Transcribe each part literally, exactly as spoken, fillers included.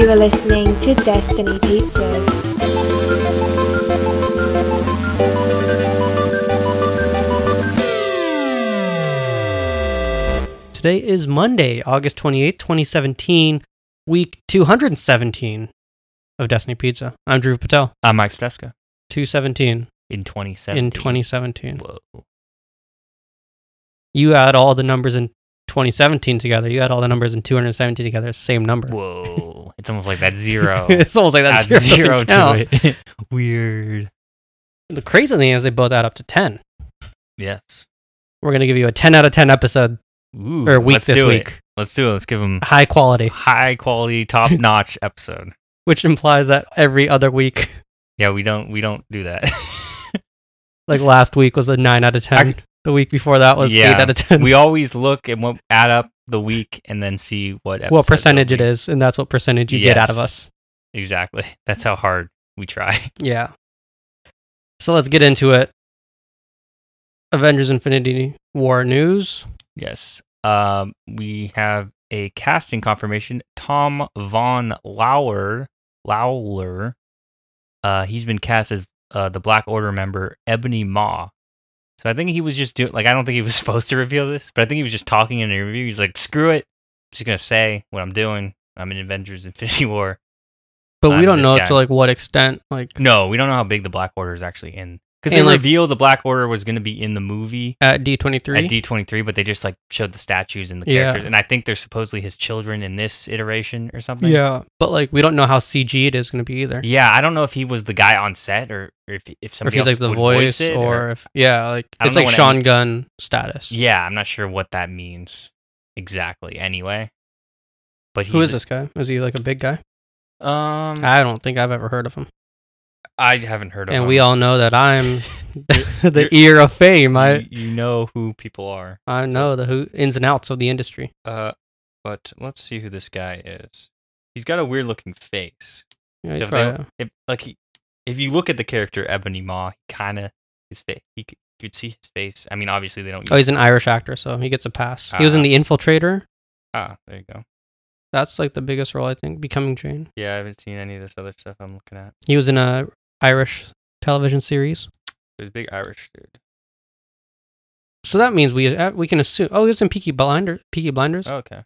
You are listening to Destiny Pizzas. Today is Monday, August twenty-eighth, twenty seventeen, week two hundred seventeen of Destiny Pizza. I'm Drew Patel. I'm Mike Steska. two seventeen. In twenty seventeen. In twenty seventeen. Whoa. You add all the numbers in twenty seventeen together. You add all the numbers in two hundred seventeen together. Same number. Whoa. It's almost like that zero. It's almost like that Add zero, zero to it. Weird. The crazy thing is they both add up to ten. Yes. We're going to give you a ten out of ten episode Ooh, or week let's this do week. It. Let's do it. Let's give them High quality. high quality, top notch episode. Which implies that every other week, Yeah, we don't we don't do that. like last week was a nine out of ten. I, the week before that was yeah, eight out of ten. We always look and what add up the week and then see what what percentage it is, and that's what percentage you yes, get out of us. Exactly. That's how hard we try. Yeah. So let's get into it. Avengers Infinity War news. Yes. Um, we have a casting confirmation. Tom Von Lawler, Lawler, uh, he's been cast as uh, the Black Order member Ebony Maw. So I think he was just doing, like, I don't think he was supposed to reveal this, but I think he was just talking in an interview. He's like, screw it. I'm just going to say what I'm doing. I'm in Avengers Infinity War. But I'm we don't this know guy. to like what extent. Like No, we don't know how big the Black Order is actually in. Because they And, like- revealed the Black Order was going to be in the movie at D twenty-three. at D twenty-three, but they just like showed the statues and the Yeah. characters. And I think they're supposedly his children in this iteration or something. Yeah. But like we don't know how C G it is going to be either. Yeah, I don't know if he was the guy on set or, or if if Or if somebody he's else like the would voice, it, or, if yeah, like I don't it's know like what Sean any- Gunn status. yeah, I'm not sure what that means exactly. Anyway, but he's, Who is this guy? Is he like a big guy? Um, I don't think I've ever heard of him. I haven't heard of And him. we all know that I'm the you're- ear of fame. I you, you know who people are. I know the who ins and outs of the industry. Uh, but let's see who this guy is. He's got a weird looking face. Yeah, he's If, they- probably- if like he, if you look at the character Ebony Maw, he kind of his face. He could, you could see his face. I mean, obviously they don't. oh, use- he's an Irish actor, so he gets a pass. He was in Ah. The Infiltrator. ah, there you go. That's like the biggest role, I think. Becoming Jane. Yeah, I haven't seen any of this other stuff I'm looking at. He was in a Irish television series. He's a big Irish dude. So that means we uh, we can assume. Oh, he was in Peaky Blinders. Peaky Blinders. Oh, okay.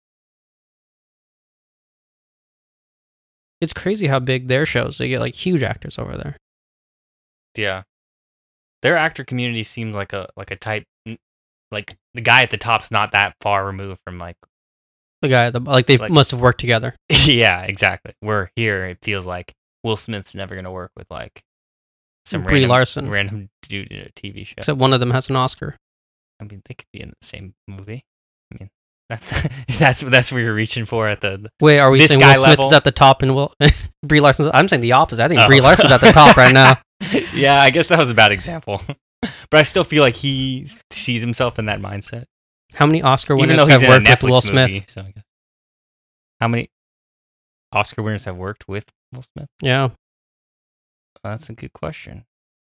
It's crazy how big their shows. They get like huge actors over there. Yeah, their actor community seems like a like a type, like the guy at the top's not that far removed from like. The guy, the, like they Like- must have worked together. Yeah, exactly. We're here. It feels like Will Smith's never gonna work with like some Brie random, Larson. random dude in a T V show. Except one of them has an Oscar. I mean, they could be in the same movie. I mean, that's that's that's what you're reaching for at the. Wait, are we This saying guy Will Smith level? is at the top and Will Brie Larson's? I'm saying the opposite. I think Oh. Brie Larson's at the top right now. Yeah, I guess that was a bad example, but I still feel like he sees himself in that mindset. How many Oscar Even winners though he's have in a worked with Netflix Will Smith? movie, so I guess. How many Oscar winners have worked with Will Smith? Yeah. Uh, that's a good question.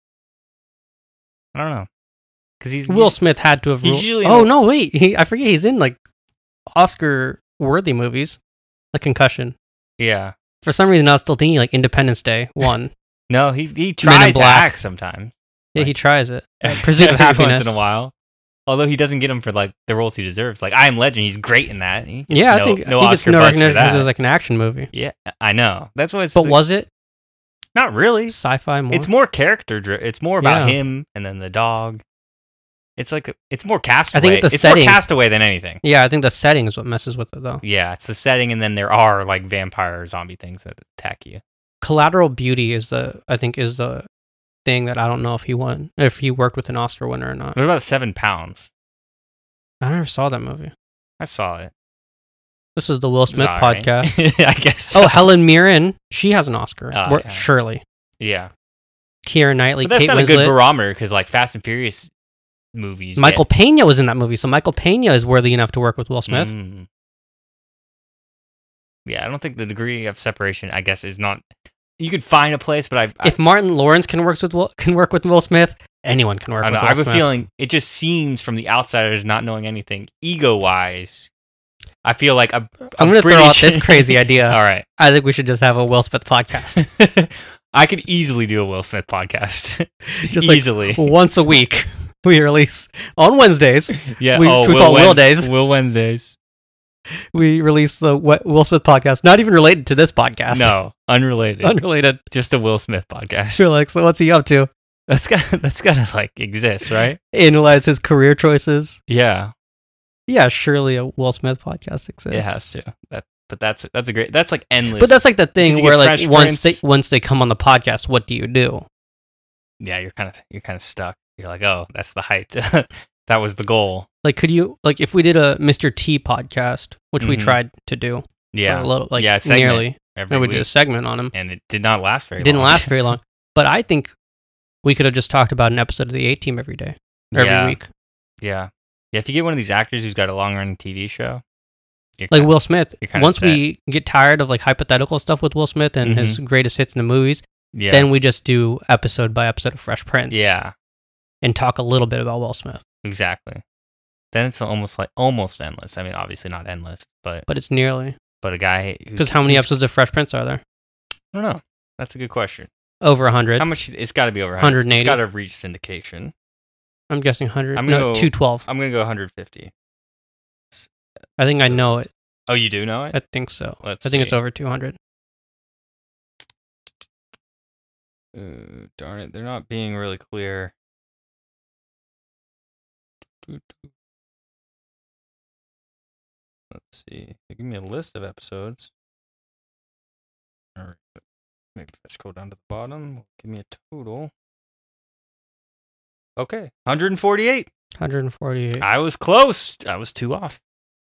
I don't know, because he's Will he's- Smith had to have. he's ruled- usually oh in a- no, wait! He, I forget he's in like Oscar-worthy movies, like Concussion. Yeah, For some reason, I was still thinking like Independence Day one. no, he he in tries to Black. act sometimes. Yeah, he Right. tries it. Pursuit of Every Happiness. once in a while. Although he doesn't get him for like the roles he deserves. Like I Am Legend, he's great in that. He gets Yeah, no, I think no he gets Oscar no buzz for recognition because that. it was like an action movie. Yeah, I know. That's what it's. But was it not really. sci-fi more? It's more character driven. It's more about Yeah. him and then the dog. It's like a, it's more Castaway. I think the it's setting- more Castaway than anything. Yeah, I think the setting is what messes with it though. Yeah, it's the setting, and then there are like vampire zombie things that attack you. Collateral Beauty is the I think is the thing that I don't know if he won, if he worked with an Oscar winner or not. What about Seven Pounds? I never saw that movie. I saw it. This is the Will Smith It's all right. podcast. I guess. Oh, so. Helen Mirren, she has an Oscar. Oh, Wor- yeah. Surely. Yeah, Keira Knightley, but that's Kate not a good Winslet. barometer because like Fast and Furious movies. Michael get- Pena was in that movie, so Michael Pena is worthy enough to work with Will Smith. Mm. Yeah, I don't think the degree of separation, I guess, is not. You could find a place, but I. I If Martin Lawrence can work with Will, can work with Will Smith, anyone can work I, with don't know, Will I have a Smith. feeling it just seems from the outsiders not knowing anything, ego wise, I feel like I'm. I'm, I'm going to throw out pretty this crazy idea. All right. I think we should just have a Will Smith podcast. I could easily do a Will Smith podcast. Just like easily. once a week. We release on Wednesdays. Yeah. We, oh, we Will call it Will Wednes- Days. Will Wednesdays. We release the Will Smith podcast, not even related to this podcast. No, unrelated. Unrelated. Just a Will Smith podcast. You're like, so what's he up to? That's got that's gotta like exist, right? Analyze his career choices. Yeah, Yeah, surely a Will Smith podcast exists. it has to. That, but that's that's a great. That's like endless. But that's like the thing Because you where get like Fresh once Prince. they once they come on the podcast, what do you do? yeah, you're kind of you're kind of stuck. You're like, oh, that's the height. That was the goal. Like, could you like if we did a Mister T podcast, which we Mhm. tried to do Yeah, for a little like Yeah, a segment nearly, every and we week, did a segment on him. and it did not last very. It didn't long. last very long, but I think we could have just talked about an episode of the A Team every day, or yeah, every week. Yeah, yeah. If you get one of these actors who's got a long running T V show, you're Like kinda- Will Smith. you're kinda Once set. we get tired of like hypothetical stuff with Will Smith and his greatest hits in the movies, yeah, then we just do episode by episode of Fresh Prince. yeah, and talk a little bit about Will Smith. exactly. Then it's almost like almost endless. I mean, obviously not endless, but But it's nearly but a guy who- because how many who's- episodes of Fresh Prince are there? I don't know. That's a good question. Over a hundred. How much? It's got to be over one hundred eighty. It's got to reach syndication. I'm guessing hundred. I'm gonna No, go- two twelve. I'm gonna go one hundred fifty. I think I so- know it. Oh, you do know it? I think so. Let's I think it's see. over two hundred. Uh, darn it, they're not being really clear. Let's see. They give me a list of episodes. All right, but maybe if I scroll down to the bottom, give me a total. Okay, one hundred forty-eight. one hundred forty-eight. I was close. I was two off.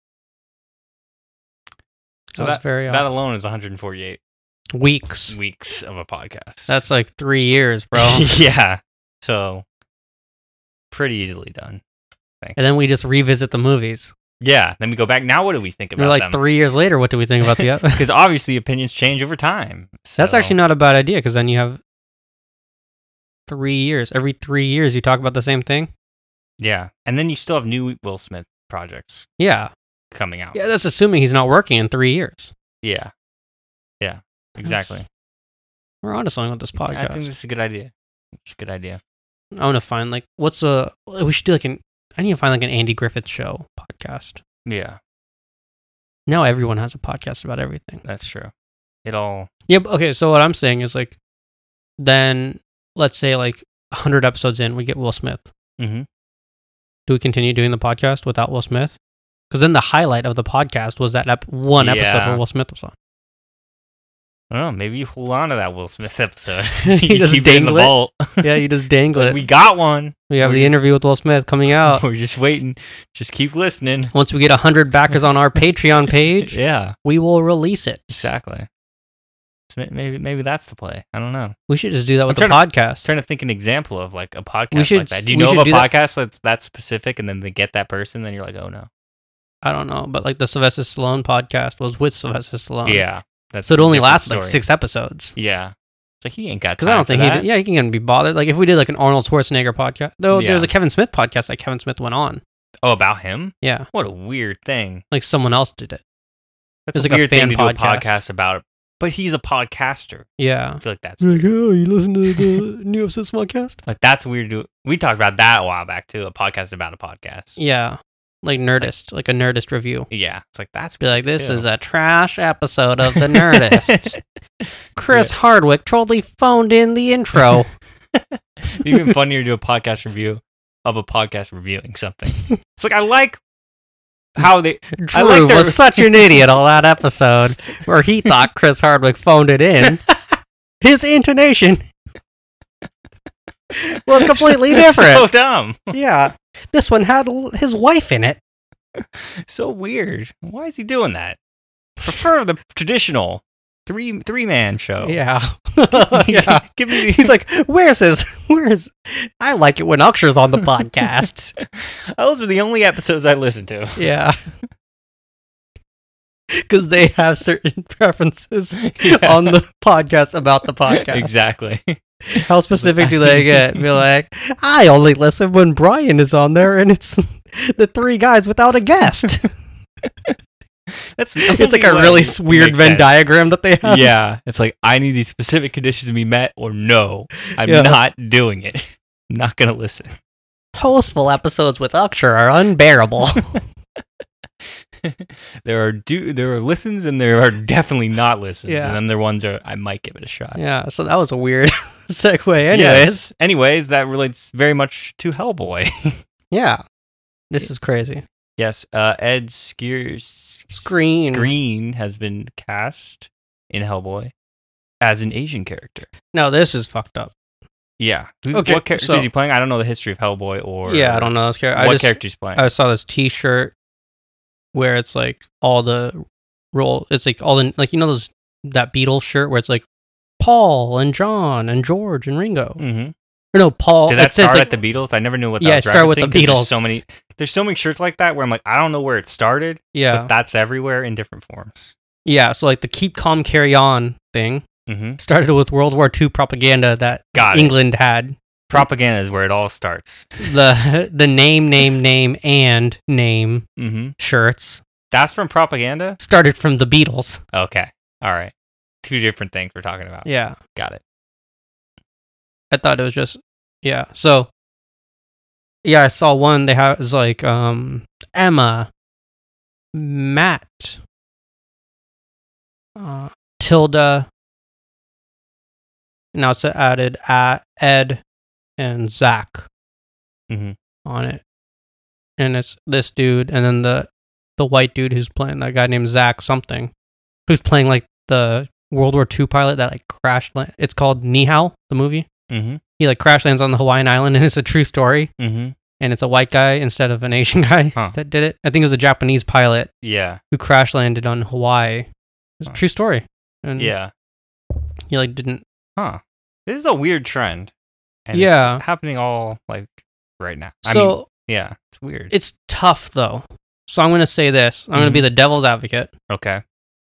So That was that, very that off. alone is one hundred forty-eight Weeks. weeks of a podcast. That's like three years, bro. yeah. So pretty easily done. And then we just revisit the movies. Yeah. Then we go back. Now, what do we think We're about like them? three years later. What do we think about the other? Because obviously opinions change over time. That's So, actually not a bad idea because then you have three years. Every three years, you talk about the same thing. Yeah. And then you still have new Will Smith projects Yeah. coming out. Yeah, that's assuming he's not working in three years. Yeah. Yeah. Exactly. That's- We're onto something with this podcast. I think this is a good idea. It's a good idea. I want to find like what's a we should do like an I need to find like an Andy Griffith Show podcast. Yeah. Now everyone has a podcast about everything. That's true. It all. Yeah. But, okay. So what I'm saying is like, then let's say like a hundred episodes in, we get Will Smith. Mm-hmm. Do we continue doing the podcast without Will Smith? Because then the highlight of the podcast was that ep- one episode Yeah. where Will Smith was on. I don't know. Maybe you hold on to that Will Smith episode. You you just keep it in the dangle it? vault. Yeah, you just dangle Like, it. we got one. We have we're the just- interview with Will Smith coming out. We're just waiting. Just keep listening. Once we get one hundred backers on our Patreon page, Yeah, we will release it. exactly. So may- maybe maybe that's the play. I don't know. We should just do that with I'm the podcast. I'm trying to think an example of like a podcast We should- like that. Do you we know of should a do that- podcast that's that specific, and then they get that person, then you're like, oh no. I don't know, but like the Sylvester Stallone podcast was with Sylvester Stallone. Yeah, that's So it a only different lasted like story. six episodes. Yeah, it's like he ain't got Because time I don't for think that. he, yeah, he can be bothered. Like if we did like an Arnold Schwarzenegger podcast, though, Yeah. there was a Kevin Smith podcast that Kevin Smith went on. Oh, about him? Yeah, What a weird thing. like someone else did it. That's It's a like a weird fan thing to do a podcast. podcast about. But he's a podcaster. Yeah. I feel like that's Like, weird. oh, you listen to the new episode podcast? Like that's weird. To we talked about that a while back too. A podcast about a podcast. Yeah, like Nerdist, like, a Nerdist review. Yeah, it's like that's Be like, weird, this too. is a trash episode of the Nerdist. Chris Hardwick totally phoned in the intro. Even funnier to do a podcast review of a podcast reviewing something. It's like I like how they. I Drew like their- was such an idiot on that episode where he thought Chris Hardwick phoned it in. His intonation was completely different. So dumb. Yeah, this one had l- his wife in it. So weird. Why is he doing that? Prefer the traditional three three man show. Yeah, yeah. Give me. The, He's like, "Where's his? Where's? I like it when Uksher's on the podcast." those are the only episodes I listen to. Yeah, because they have certain preferences Yeah. on the podcast about the podcast. Exactly. How specific do they get? Be like, I only listen when Brian is on there, and it's the three guys without a guest. That's It's like a really s- weird Venn diagram that they have. Yeah, it's like I need these specific conditions to be met, or no, I'm Yeah. not doing it. I'm not gonna listen. Hostful episodes with Uksher are unbearable. there are do there are listens and there are definitely not listens, Yeah. and then there are ones that I might give it a shot. Yeah, so that was a weird segue. Anyways, Yes. Anyways, that relates very much to Hellboy. yeah, this is crazy. Yes, uh, Ed Skeers Screen. Screen has been cast in Hellboy as an Asian character. No, this is fucked up. Yeah. Who's, Okay, what character so- is he playing? I don't know the history of Hellboy or Yeah, I don't know this character. I what just, character he's playing. I saw this T-shirt where it's like all the role. It's like all the like you know those that Beatles shirt where it's like Paul and John and George and Ringo. mm-hmm. Or no, Paul. Did that it says, start like, at the Beatles? I never knew what that Yeah, was it started with referencing, the 'cause Beatles. There's so many, there's so many shirts like that where I'm like, I don't know where it started, yeah, but that's everywhere in different forms. yeah. So like the Keep Calm, Carry On thing Mm-hmm. started with World War Two propaganda that Got it. England had. Propaganda is where it all starts. The the name, name, name, and name Mm-hmm. shirts That's from propaganda? started from the Beatles. Okay. All right. Two different things we're talking about. Yeah, Got it. I thought it was just yeah. So yeah, I saw one. They have is like um Emma, Matt, uh, Tilda. Now it's added at Ed and Zach Mhm. on it, and it's this dude, and then the the white dude who's playing that guy named Zach something, who's playing like the World War Two pilot that like crashed. Land- it's called Nihao, the movie. Mm-hmm. He like crash lands on the Hawaiian island, and it's a true story. Mm-hmm. And it's a white guy instead of an Asian guy Huh. that did it. I think it was a Japanese pilot Yeah. who crash landed on Hawaii. It's a Huh. true story. And Yeah. he like didn't. Huh. This is a weird trend. And Yeah. It's happening all like right now. I So mean, yeah, it's weird. it's tough though. So I'm going to say this. I'm going to be Mhm. the devil's advocate okay.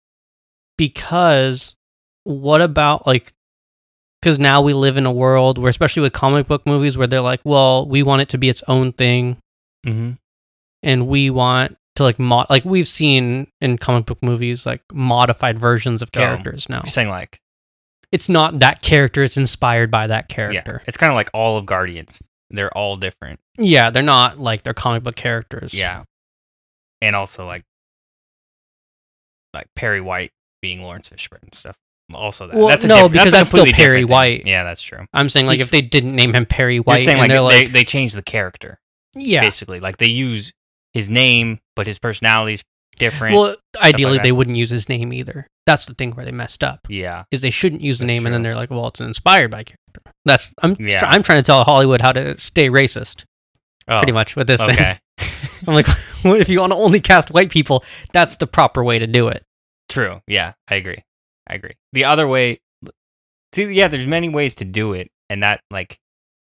because what about like, because now we live in a world where, especially with comic book movies, where they're like, well, we want it to be its own thing. Mm-hmm. And we want to like mod, like we've seen in comic book movies, like modified versions of Oh. characters now. You're saying like, It's not that character, it's inspired by that yeah, character. it's kind of like all of Guardians. They're all different. Yeah, they're not like their comic book characters. Yeah. And also like, like Perry White being Lawrence Fishburne and stuff. Also that. Well, that's a no, diff- because a that's still completely Perry different thing. White. Yeah, that's true. I'm saying like He's- if they didn't name him Perry You're White saying and like, they're they, like, they changed the character. yeah. Basically. Like they use his name, but his personality's different. Well, ideally that. they wouldn't use his name either. That's the thing where they messed up. yeah. Is they shouldn't use the That's name and then true. they're like, well, it's inspired by character. That's I'm Yeah. I'm trying to tell Hollywood how to stay racist Oh, pretty much with this thing. okay. I'm like, if you want to only cast white people, that's the proper way to do it. True. Yeah, I agree. I agree. The other way, see, yeah, there's many ways to do it, and that like,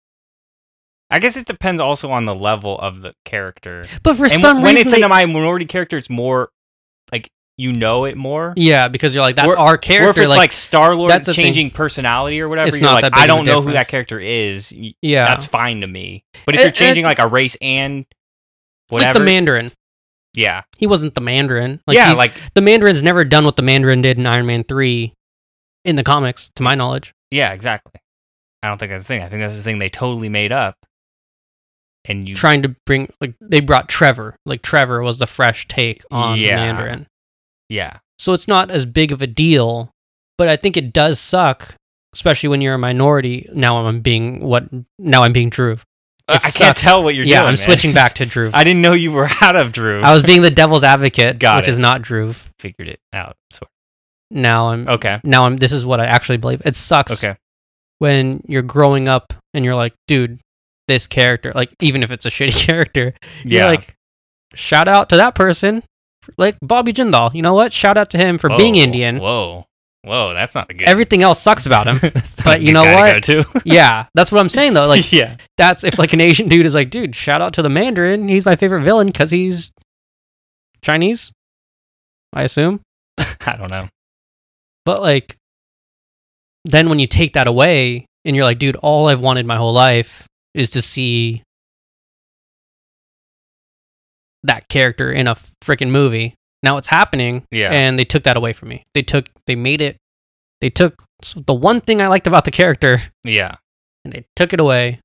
I guess it depends also on the level of the character. But for And some when reason, it's in they- a minority character, it's more like you know it more. yeah, because you're like, that's Or- our Or character. if it's like, Star Lord that's the thing. changing personality or whatever, It's you're not like, that big I of a don't know who that difference. character is. y- yeah, That's fine to me. But if And- you're changing and- like a race and like whatever, the Mandarin. yeah, He wasn't the Mandarin. Like, yeah, he's- like the Mandarin's never done what the Mandarin did in Iron Man three in the comics, to my knowledge. yeah, exactly. I don't think that's the thing. I think that's the thing they totally made up. And you Trying to bring, like, they brought Trevor. Like, Trevor was the fresh take on Yeah. the Mandarin. yeah. So it's not as big of a deal, but I think it does suck, especially when you're a minority. Now I'm being what? Now I'm being Drew. I It can't sucks. tell what you're yeah, doing. I'm man. switching back to Drew. I didn't know you were out of Drew. I was being the devil's advocate, Got which it. is not Drew. figured it out. So Now I'm okay, now I'm this is what I actually believe. It sucks okay, when you're growing up and you're like, dude, this character, like even if it's a shitty character, you're yeah. like, shout out to that person. Like Bobby Jindal. You know what? Shout out to him for Whoa, being Indian. Whoa, whoa, that's not a good. Everything else sucks about him. That's not but a you good know guy what? to go to. Yeah, that's what I'm saying though. Like yeah, that's if like an Asian dude is like, dude, shout out to the Mandarin. He's my favorite villain because he's Chinese, I assume. I don't know. But like, then when you take that away and you're like, dude, all I've wanted my whole life is to see that character in a freaking movie. now it's happening. Yeah. And they took that away from me. They took, they made it, they took the one thing I liked about the character Yeah. and they took it away.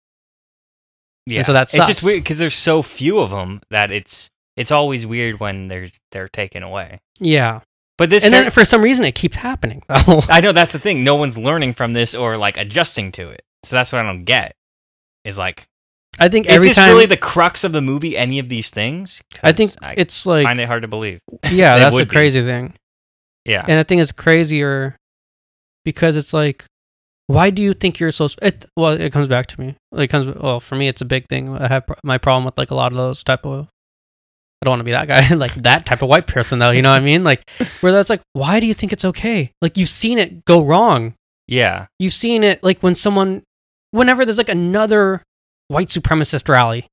Yeah. And so that It's just sucks. weird because there's so few of them that it's it's always weird when there's they're taken away. Yeah. But this And char- then for some reason it keeps happening. though. I know that's the thing. No one's learning from this or like adjusting to it. So that's what I don't get. Is like, I think is every this time, really the crux of the movie? Any of these things? 'Cause I think I it's like, find it hard to believe. yeah, they that's the would be. crazy thing. Yeah. And I think it's crazier because it's like, why do you think you're so? Sp- it, well, it comes back to me. It comes. Well, for me, it's a big thing. I have pr- my problem with like a lot of those type of. I don't want to be that guy, like that type of white person, though. You know what I mean? Like where that's like, why do you think it's okay? Like you've seen it go wrong. Yeah. You've seen it like when someone, whenever there's like another white supremacist rally.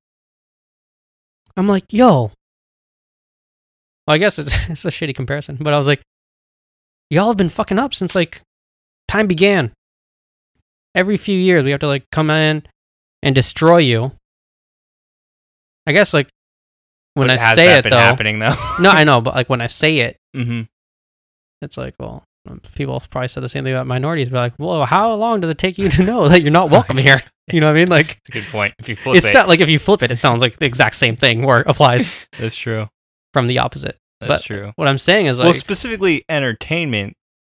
I'm like, yo. Well, I guess it's it's a shitty comparison, but I was like, y'all have been fucking up since like time began. Every few years we have to like come in and destroy you. I guess like when But I has say that it been though, happening though? no, I know, but like when I say it, Mm-hmm. it's like, well, people have probably said the same thing about minorities. But like, well, how long does it take you to know that you're not welcome here? You know what I mean? Like, That's a good point. If you flip it's it, not, like if you flip it, it sounds like the exact same thing where it applies that's true. from the opposite. That's But true. what I'm saying is like, well, specifically entertainment.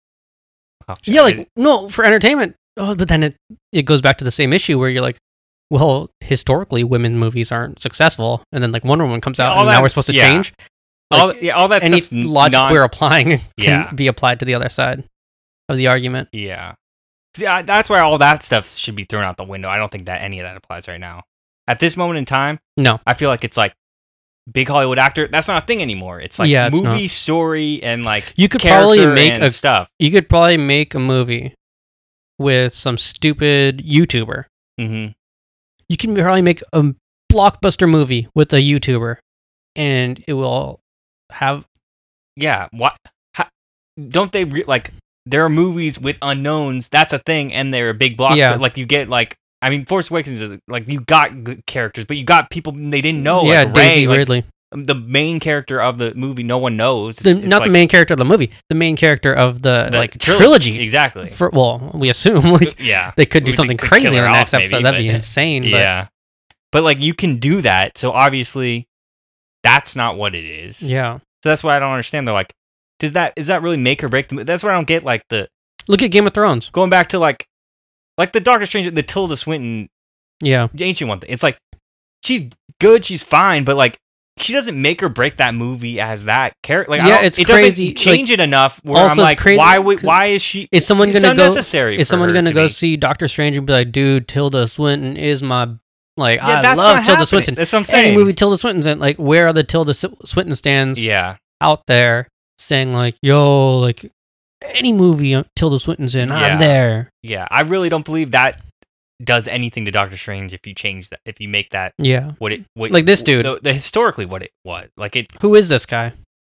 Oh, yeah, shit, like no, for entertainment. Oh, but then it it goes back to the same issue where you're like, well, historically, women movies aren't successful, and then like Wonder Woman comes Yeah, out, all and that- now we're supposed to yeah. change. all, Like, yeah, all that any stuff's n- logic non- we're applying can Yeah. be applied to the other side of the argument. Yeah. See, I, that's why all that stuff should be thrown out the window. I don't think that any of that applies right now. At this moment in time, No, I feel like it's like big Hollywood actor. That's not a thing anymore. It's like Yeah, it's movie not. story and like you could probably character make and a stuff. you could probably make a movie with some stupid YouTuber. Mm-hmm. You can probably make a blockbuster movie with a YouTuber, and it will have Yeah. What? How, don't they re- like? There are movies with unknowns. That's a thing, and they're a big blockbuster. Yeah. Like you get like. I mean, Force Awakens is like you got good characters, but you got people they didn't know. yeah, like Rey, Daisy like, Ridley. the main character of the movie, no one knows. It's, The, it's not like the main character of the movie, the main character of the, the like tril- trilogy. Exactly. For, well, we assume like yeah. they could do We something could kill crazy in her the next off, episode. maybe, That'd be but- insane. But Yeah. But like you can do that, so obviously that's not what it is. yeah, So that's why I don't understand. They're like, does that is that really make or break the movie? That's why I don't get like the look at Game of Thrones. going back to like like the Doctor Strange, the Tilda Swinton Yeah, ancient one thing. It's like she's good, she's fine, but like she doesn't make or break that movie as that character. Like, I Yeah, don't, it's it crazy, doesn't change it enough. Where also I'm it's like, crazy why would, 'cause why is she? is someone it's gonna go? unnecessary Is for someone her gonna to go be. see Doctor Strange and be like, dude, Tilda Swinton is my like Yeah, I that's love not Tilda happening. Swinton. That's what I'm Any saying. movie Tilda Swinton's in, like, where are the Tilda S- Swinton stands Yeah, out there saying like, yo, like any movie Tilda Swinton's in, Yeah. I'm there. yeah. I really don't believe that does anything to Doctor Strange if you change that. If you make that Yeah. what it what, Like this dude. the, the historically what it was like it. Who is this guy?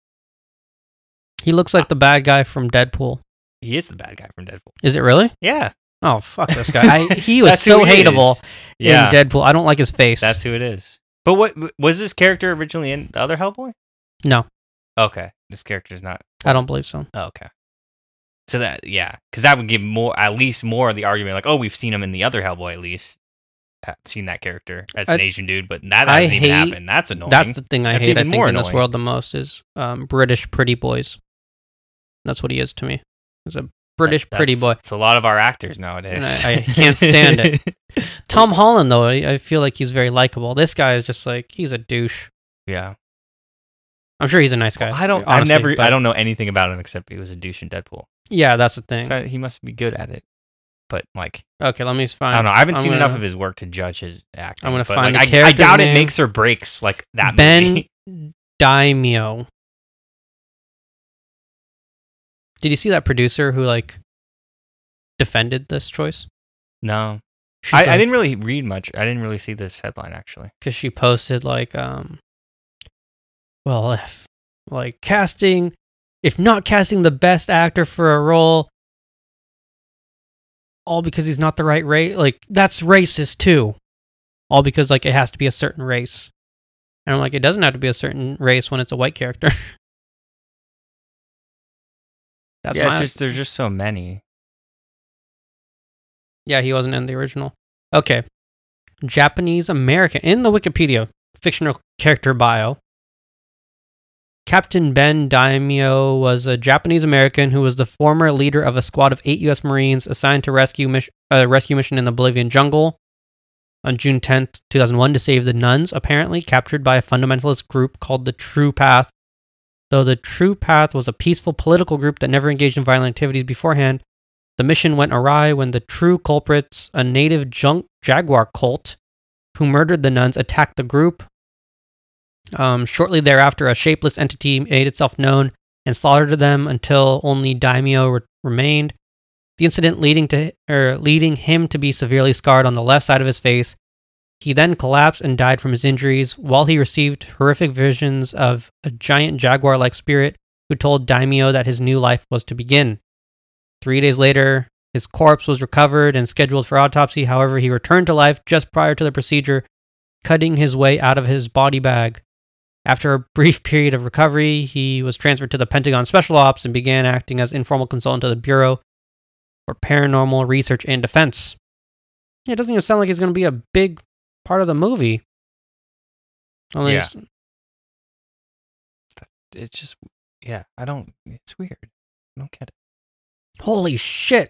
He looks like the bad guy from Deadpool. He is the bad guy from Deadpool. Is it really? Yeah, Oh, fuck this guy. I, he was That's who so he hateable is. Yeah, in Deadpool. I don't like his face. that's who it is. But what was this character originally in the other Hellboy? No, Okay, this character is not. I don't believe so. Oh, okay. So that yeah, because that would give more, at least more of the argument. Like, oh, we've seen him in the other Hellboy. At least have seen that character as an I- Asian dude, but that I hasn't even hate- happened. That's annoying. That's the thing I That's hate, I even think, more in this annoying. world the most is um, British pretty boys. That's what he is to me. He's a British That- pretty boy. that's- It's a lot of our actors And nowadays. I, I can't stand it. Tom Holland, though, I, I feel like he's very likable. This guy is just like, he's a douche. Yeah, I'm sure he's a nice guy. I don't. I honestly, never. but- I don't know anything about him except he was a douche in Deadpool. Yeah, that's the thing. So he must be good at it. But like, Okay, let me find. I don't know. I haven't I'm seen gonna- enough of his work to judge his acting. I'm gonna but, find like, the I, I character doubt name. it makes or breaks like that Ben movie. Daimio. Did you see that producer who like defended this choice? No, She's I, like, I didn't really read much. I didn't really see this headline actually. because she posted like, um, well, if like casting, if not casting the best actor for a role, all because he's not the right race, like that's racist too. All because like it has to be a certain race, and I'm like, it doesn't have to be a certain race when it's a white character. That's yeah, my, it's just there's just so many. yeah, he wasn't in the original. Okay. Japanese American. In the Wikipedia, fictional character bio. Captain Ben Daimyo was a Japanese American who was the former leader of a squad of eight U S Marines assigned to rescue mis- a rescue mission in the Bolivian jungle on June tenth, two thousand one to save the nuns, apparently captured by a fundamentalist group called the True Path. Though the True Path was a peaceful political group that never engaged in violent activities beforehand, the mission went awry when the true culprits, a native junk jaguar cult who murdered the nuns, attacked the group. Um, shortly thereafter, a shapeless entity made itself known and slaughtered them until only Daimyo re- remained. The incident leading to er, leading him to be severely scarred on the left side of his face. He then collapsed and died from his injuries while he received horrific visions of a giant jaguar-like spirit who told Daimyo that his new life was to begin. Three days later, his corpse was recovered and scheduled for autopsy. However, he returned to life just prior to the procedure, cutting his way out of his body bag. After a brief period of recovery, he was transferred to the Pentagon Special Ops and began acting as informal consultant to the Bureau for Paranormal Research and Defense. It doesn't even sound like he's going to be a big part of the movie. Unless, Yeah. It's just, yeah, I don't, it's weird. I don't get it. Holy shit.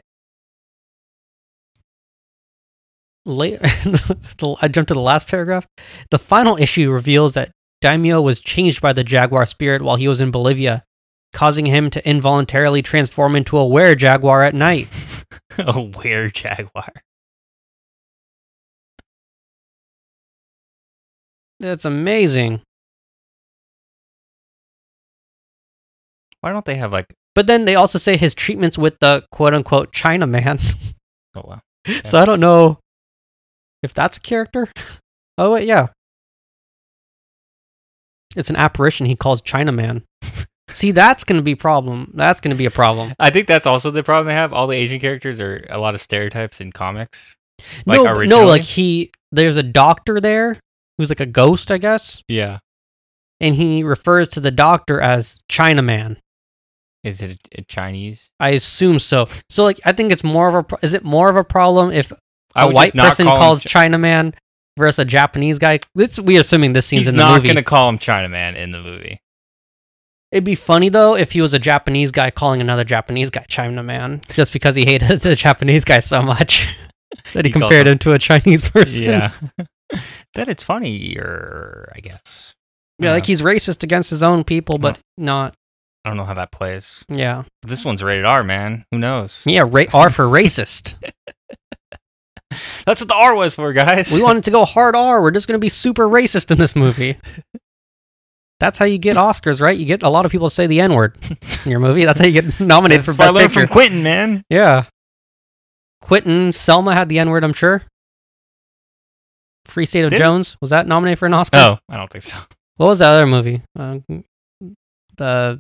Late, I jumped to the last paragraph. The final issue reveals that Daimyo was changed by the jaguar spirit while he was in Bolivia, causing him to involuntarily transform into a were-jaguar at night. A were-jaguar. That's amazing. Why don't they have like... But then they also say his treatments with the quote-unquote Chinaman. Oh, wow. So I don't know if that's a character. Oh, wait, yeah. It's an apparition he calls Chinaman. See, that's going to be a problem. That's going to be a problem. I think that's also the problem they have. All the Asian characters are a lot of stereotypes in comics. Like no, originally. no, like he, there's a doctor there who's like a ghost, I guess. Yeah. And he refers to the doctor as Chinaman. Is it a, a Chinese? I assume so. So, like, I think it's more of a, pro- is it more of a problem if I a would white just not person call him calls Chi- Chinaman versus a Japanese guy? It's, we're assuming this scene's He's in the not movie. going to call him Chinaman in the movie. It'd be funny, though, if he was a Japanese guy calling another Japanese guy Chinaman, just because he hated the Japanese guy so much that he, He calls compared him- him to a Chinese person. Yeah. Then it's funnier, I guess. Yeah, like he's racist against his own people, but not. I don't know how that plays. Yeah. This one's rated R, man. Who knows? Yeah, ra- R for racist. That's what the R was for, guys. We wanted to go hard R. We're just going to be super racist in this movie. That's how you get Oscars, right? You get a lot of people to say the N-word in your movie. That's how you get nominated That's for what I Best learned Picture. from Quentin, man. Yeah. Quentin, Selma had the N-word, I'm sure. Free State of Did it? Jones, was that nominated for an Oscar? Oh, I don't think so. What was the other movie? Uh, the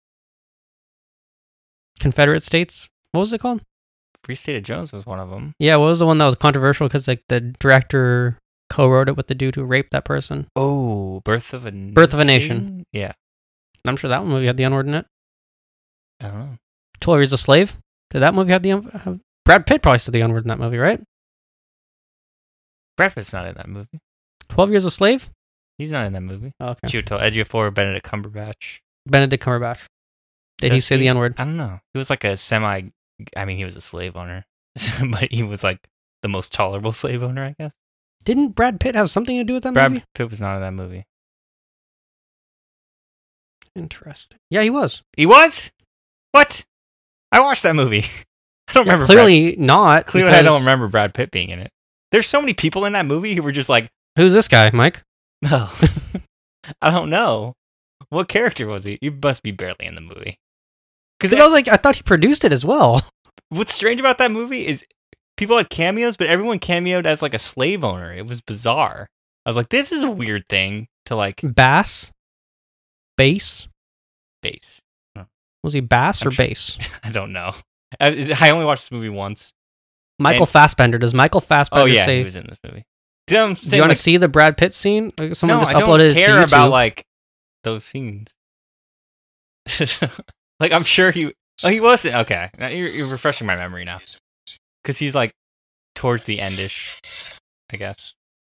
Confederate States? What was it called? Free State of Jones was one of them. Yeah, what was the one that was controversial because like the director co-wrote it with the dude who raped that person? Oh, Birth of a Nation? Birth of a Nation. Yeah. I'm sure that one movie had the N-word in it. I don't know. twelve Years a Slave? Did that movie have the N- have, Brad Pitt probably said the N-word in that movie, right? Brad Pitt's not in that movie. twelve Years a Slave? He's not in that movie. Oh, okay. Chiwetel Ejiofor, Benedict Cumberbatch. Benedict Cumberbatch. Did he Does say the N-word? I don't know. He was like a semi... I mean, he was a slave owner. But he was like the most tolerable slave owner, I guess. Didn't Brad Pitt have something to do with that Brad movie? Pitt was not in that movie. Interesting. Yeah, he was. He was? What? I watched that movie. I don't Yeah, remember. clearly not. Brad, clearly, I don't because- remember Brad Pitt being in it. There's so many people in that movie who were just like, Who's this guy, Mike? no, I don't know. What character was he? He must be barely in the movie. Because I was like, I thought he produced it as well. What's strange about that movie is people had cameos, but everyone cameoed as like a slave owner. It was bizarre. I was like, this is a weird thing to like Bass? Bass? base. Was he bass I'm or sure- bass? I don't know. I, I only watched this movie once. Michael And- Fassbender. Does Michael Fassbender Oh yeah, say... he was in this movie. See, I'm Do you saying, want to like, see the Brad Pitt scene? Like, someone no, just I uploaded don't it care to YouTube. about like those scenes. Like I'm sure he Oh, he wasn't. Okay, now you're, you're refreshing my memory now, because he's like towards the endish, I guess.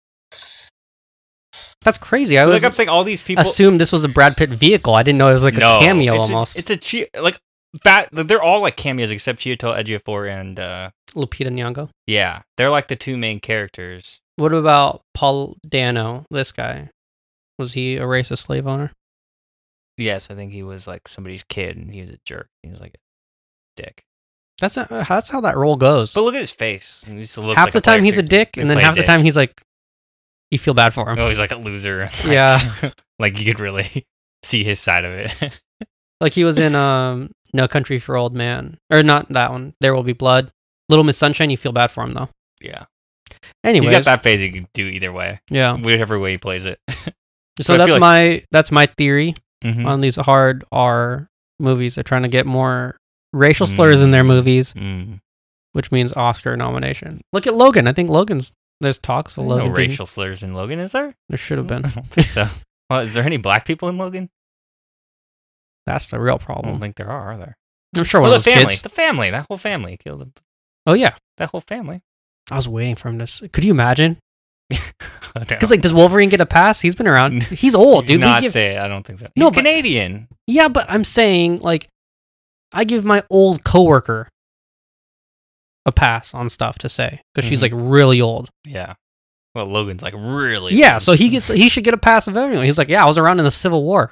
That's crazy. I But, was like I'm saying, all these people assumed this was a Brad Pitt vehicle. I didn't know it was like no, a cameo it's almost. A, it's a Chi- like fat. They're all like cameos except Chiwetel Ejiofor and uh, Lupita Nyong'o. yeah, they're like the two main characters. What about Paul Dano? This guy, was he a racist slave owner? Yes, I think he was like somebody's kid, and he was a jerk. He was like a dick. That's not, that's how that role goes. But look at his face. He just looks half like the a time player he's a character. dick, He and then played half the dick. time he's like, you feel bad for him. Oh, he's like a loser. Like, Yeah. like you could really see his side of it. Like he was in um No Country for Old Men, or not that one. There Will Be Blood. Little Miss Sunshine. You feel bad for him though. yeah. Anyways, He's got that face he can do either way. yeah. Whichever way he plays it. So I that's feel like- my that's my theory Mhm. on these hard R movies. They're trying to get more racial slurs in their movies, Mm. which means Oscar nomination. Look at Logan. I think Logan's there's talks of No Logan. being- racial slurs in Logan, is there? There should have I been. don't think so. Well, is there any black people in Logan? That's the real I don't problem. think there are, are there? I'm sure Well, one the of those family. kids. The family. That whole family killed him. Oh yeah, That whole family. I was waiting for him to. s- Could you imagine? Because Because like, does Wolverine get a pass? He's been around. He's old, He's dude. We not give- say it. I don't think so. No, He's but- Canadian. Yeah, but I'm saying like, I give my old coworker a pass on stuff to say because she's Mhm. like really old. Yeah. Well, Logan's like really. Yeah, old. so he gets he should get a pass of everyone. He's like, yeah, I was around in the Civil War.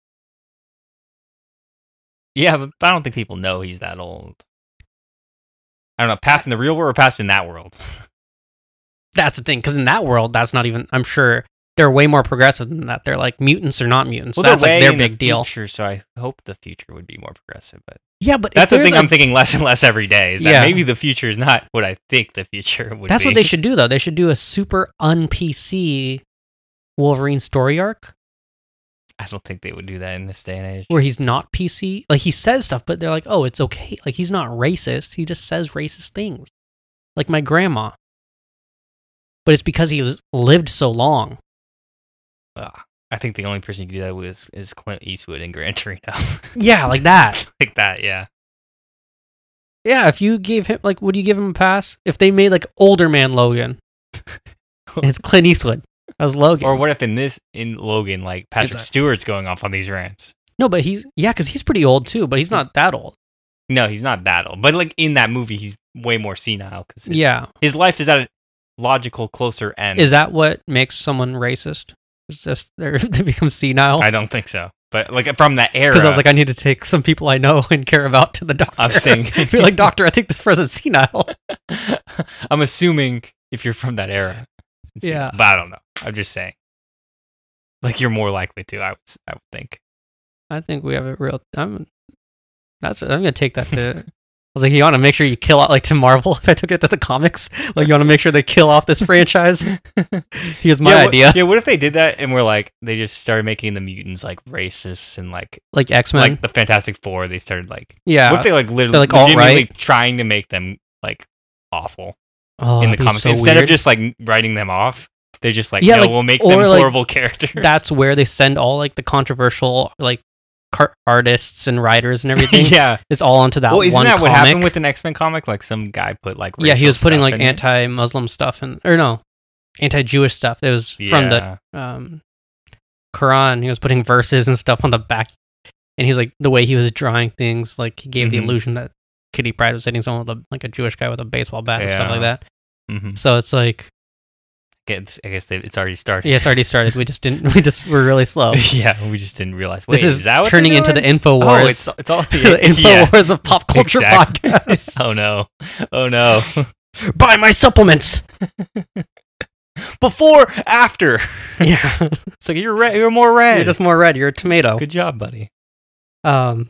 Yeah, but I don't think people know he's that old. I don't know. Pass in the real world or pass in that world? That's the thing, because in that world, that's not even. I'm sure they're way more progressive than that. They're like mutants or not mutants. Well, That's they're like way their in the big deal. Future, so I hope the future would be more progressive. But Yeah, but if that's the there's thing a- I'm thinking less and less every day. Is that Yeah. maybe the future is not what I think the future would That's be. what they should do, though. They should do a super un-P C Wolverine story arc I don't think they would do that in this day and age. where he's not P C. Like, he says stuff, but they're like, oh, it's okay. Like, he's not racist. He just says racist things. Like my grandma. But it's because he's lived so long. Ugh. I think the only person you can do that with is, is Clint Eastwood in Gran Torino. Yeah, like that. like that, yeah. Yeah, if you gave him, like, would you give him a pass? If they made, like, older man Logan. And it's Clint Eastwood as Logan. Or what if in this, in Logan, like Patrick that- Stewart's going off on these rants? No, but he's, yeah, because he's pretty old, too, but he's not that old. No, he's not that old. But like in that movie, he's way more senile because his, Yeah. his life is at a logical, closer end. Is that what makes someone racist? It's just they're, they become senile? I don't think so. But like from that era, Because I was like, I need to take some people I know and care about to the doctor. I'm saying, Be like, doctor, I think this person's senile. I'm assuming if you're from that era, it's- Yeah. But I don't know. I'm just saying, like you're more likely to. I would, s- I would think. I think we have a real. I'm. That's. I'm gonna take that to. I was like, you want to make sure you kill out like to Marvel. If I took it to the comics, like you want to make sure they kill off this franchise. Here's my yeah, what- idea. yeah, what if they did that and we're like, they just started making the mutants like racists and like Like X Men. like the Fantastic Four? They started like, yeah. what if they like literally They're, like, legitimately alt-right? trying to make them like awful oh, in the that'd be comics so instead weird. of just like writing them off? They're just like, Yeah, no, like- we'll make or, them like, horrible characters. That's where they send all like the controversial like car- artists and writers and everything. yeah. It's all onto that Well, isn't one that what comic. happened with an X-Men comic? Like some guy put like Yeah, he racial was putting stuff like in it? anti-Muslim stuff and or no, anti-Jewish stuff. It was from the Yeah. um, Quran. He was putting verses and stuff on the back, and he was like the way he was drawing things, like he gave the Mhm. illusion that Kitty Pryde was hitting someone with a, like a Jewish guy with a baseball bat and stuff Yeah. like that. Mhm. So it's like, Get- I guess they, it's already started. yeah, it's already started. We just didn't. We just were really slow. yeah, we just didn't realize. Wait, this is, that what turning they're into the doing? InfoWars. Oh, it's it's all the yeah. InfoWars of pop culture Exactly. podcast. Oh no! Oh no! Buy my supplements. Before, after. Yeah, It's like you're red. You're more red. you're just more red. You're a tomato. Good job, buddy. Um,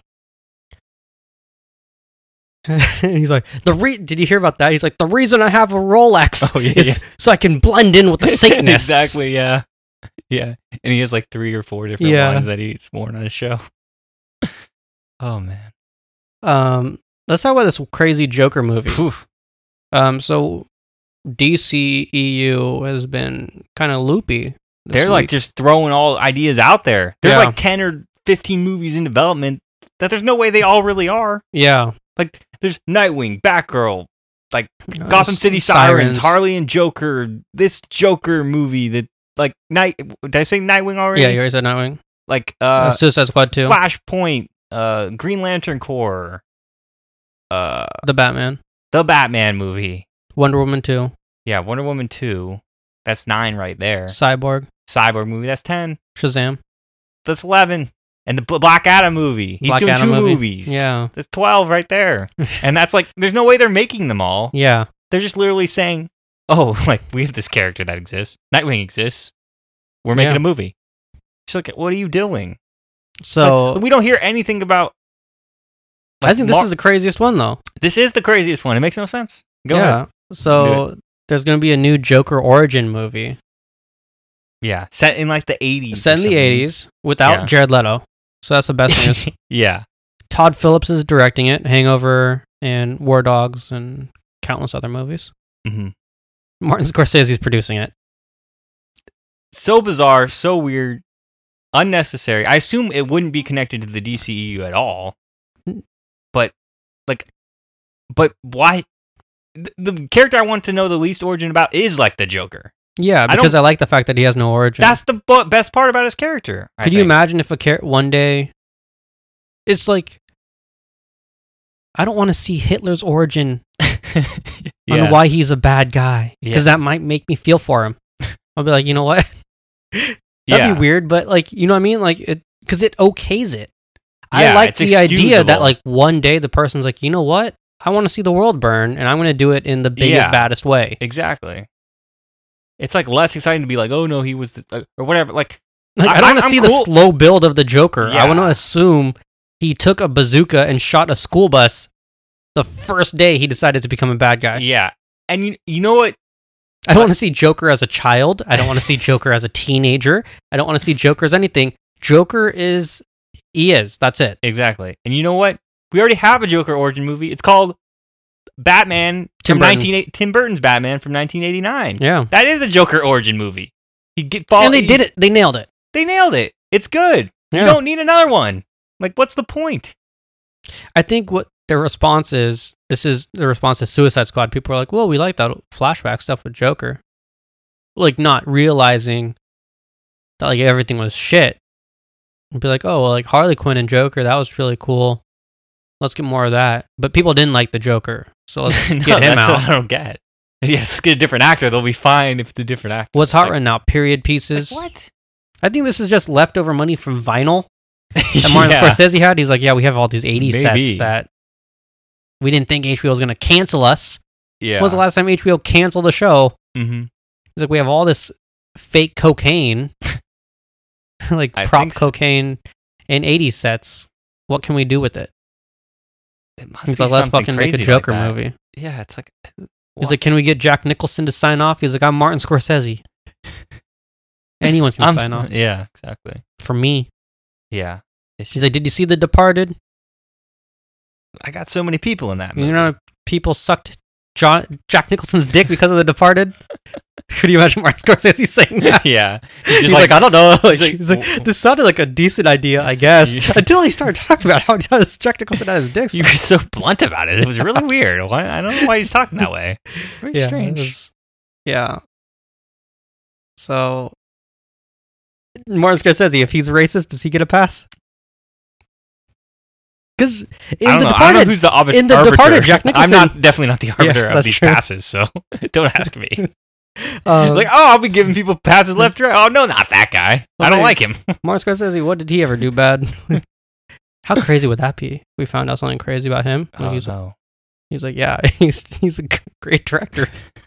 and he's like, the re- did you hear about that? He's like, the reason I have a Rolex Oh, yeah, is so I can blend in with the Satanists. Exactly. Yeah. Yeah. And he has like three or four different Yeah. lines that he's worn on his show. Oh man. Um, let's talk about this crazy Joker movie. Oof. Um, so D C E U has been kind of loopy. this They're like week. just throwing all ideas out there. There's Yeah. like ten or fifteen movies in development that there's no way they all really are. Yeah. Like, there's Nightwing, Batgirl, like Uh, Gotham s- City Sirens, Harley and Joker, this Joker movie that, like, Night. Did I say Nightwing already? Yeah, you already said Nightwing. Like, Uh, uh, Suicide Squad two. Flashpoint, uh, Green Lantern Corps, uh, The Batman. the Batman movie. Wonder Woman two. Yeah, Wonder Woman two. That's nine right there. Cyborg. Cyborg movie. That's ten. Shazam. That's eleven. And the B- Black Adam movie. He's Black doing Adam two movie. movies. Yeah. That's twelve right there. And that's like, there's no way they're making them all. Yeah. They're just literally saying, oh, like, we have this character that exists. Nightwing exists. We're making Yeah. a movie. She's like, what are you doing? So Like, we don't hear anything about. I like, think this Mar- is the craziest one though. This is the craziest one. It makes no sense. Go yeah. ahead. So there's going to be a new Joker origin movie Yeah. Set in like the eighties. set or in the something. eighties without Yeah. Jared Leto. So that's the best news. Yeah. Todd Phillips is directing it. Hangover and War Dogs and countless other movies. hmm Martin Scorsese's producing it. So bizarre, so weird, unnecessary. I assume it wouldn't be connected to the D C E U at all. But, like, but why? The, the character I want to know the least origin about is like the Joker. Yeah, I because I, don't- like the fact that he has no origin. That's the bo- best part about his character. I Could you think. imagine if a char- one day it's like I don't want to see Hitler's origin yeah. on why he's a bad guy because Yeah. that might make me feel for him. I'll be like, you know what? That'd yeah. be weird, but like, you know what I mean? Like it because it okays it. I Yeah, like it's the idea excusable. that like one day the person's like, you know what? I want to see the world burn, and I'm going to do it in the biggest, Yeah. baddest way. Exactly. It's like less exciting to be like, oh no, he was, uh, or whatever. Like, Like, I, I- don't want to I'm see cool- the slow build of the Joker. I want to Yeah. assume he took a bazooka and shot a school bus the first day he decided to become a bad guy. yeah. And you, you know what? I don't want to see Joker as a child. I don't want to see Joker as a teenager. I don't want to see Joker as anything. Joker is, he is. That's it. Exactly. And you know what? We already have a Joker origin movie. It's called Batman Tim from Burton. nineteen Tim Burton's Batman from nineteen eighty-nine. Yeah. That is a Joker origin movie. He get fall, And they did it. They nailed it. They nailed it. It's good. Yeah. You don't need another one. Like, what's the point? I think what their response is, this is the response to Suicide Squad. People are like, well, we like that flashback stuff with Joker. Like, not realizing that, like, everything was shit. And be like, oh, well, like, Harley Quinn and Joker, that was really cool. Let's get more of that. But people didn't like the Joker. So let's No, get him that's out. what I don't get. Yeah, let's get a different actor. They'll be fine if it's a different actor. What's It's hot like- right now? Period pieces. Like, what? I think this is just leftover money from vinyl that Martin Yeah. Scorsese had. He's like, yeah, we have all these eighties Maybe. sets that we didn't think H B O was going to cancel us. Yeah. When was the last time H B O canceled a show? Mm-hmm. He's like, we have all this fake cocaine, like I prop think so. cocaine and eighties sets. What can we do with it? It must He's be like, let's something fucking make a crazy Joker like that. movie. Yeah, it's like. He's like, can we get Jack Nicholson to sign off? He's like, I'm Martin Scorsese. Anyone can I'm, sign off. Yeah, exactly. For me. Yeah. It's He's like, did you see The Departed? I got so many people in that movie. You know, people sucked John, Jack Nicholson's dick because of The Departed. Could you imagine Martin Scorsese saying that? Yeah. He's, like, I don't know. Like, he's like, he's like, "W- this sounded like a decent idea, I It's- guess. you- Until he started talking about how does Jack Nicholson had his dick. You were so blunt about it. It was really weird. Why, I don't know why he's talking that way. Very yeah, strange. it was- yeah. So, Martin Scorsese, if he's racist, does he get a pass? Because in I don't The know. I don't know Departed, who's the arbit- in The arbiter. Departed, Jack I'm Nicholson- not definitely not the arbiter of that's these true. passes, so don't ask me. um, like, oh, I'll be giving people passes left, right. Oh no, not that guy. I don't Like- like him. Martin Scorsese, what did he ever do bad? How crazy would that be? We found out something crazy about him. Like, Oh, he's, no. he's like, yeah, he's he's a g- great director.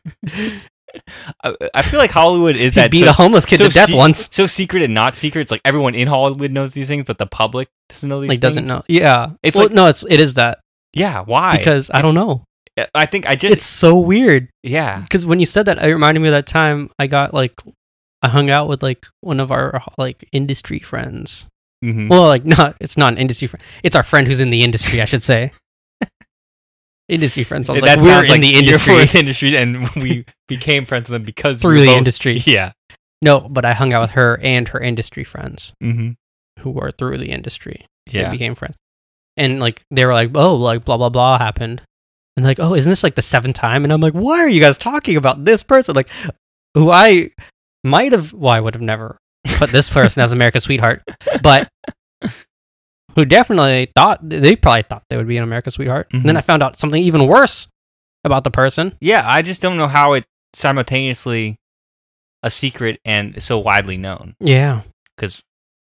I, I feel like Hollywood is He that beat so, a homeless kid so to death se- once. so secret and not secret. It's like everyone in Hollywood knows these things, but the public doesn't know these Like, things. doesn't know. Yeah, It's well, like- no, it's it is that Yeah, why? because I don't It's- know. I think I just It's so weird. yeah. Because when you said that, it reminded me of that time I got like, I hung out with like one of our like industry friends. Mhm. Well, like not, it's not an industry friend. It's our friend who's in the industry, I should say. Industry friends. I was That like, we're sounds in like the you're industry for the industry, and we became friends with them because we through were the both- industry. Yeah. No, but I hung out with her and her industry friends Mm-hmm. who were through the industry. They Yeah. became friends. and like they were like, oh, like blah blah blah happened, and like, oh, isn't this like the seventh time? And I'm like, why are you guys talking about this person? Like, who I might have, well, I would have never put this person as America's sweetheart, but who definitely thought they probably thought they would be an America's sweetheart. Mm-hmm. And then I found out something even worse about the person. Yeah, I just don't know how it simultaneously a secret and so widely known. Yeah, because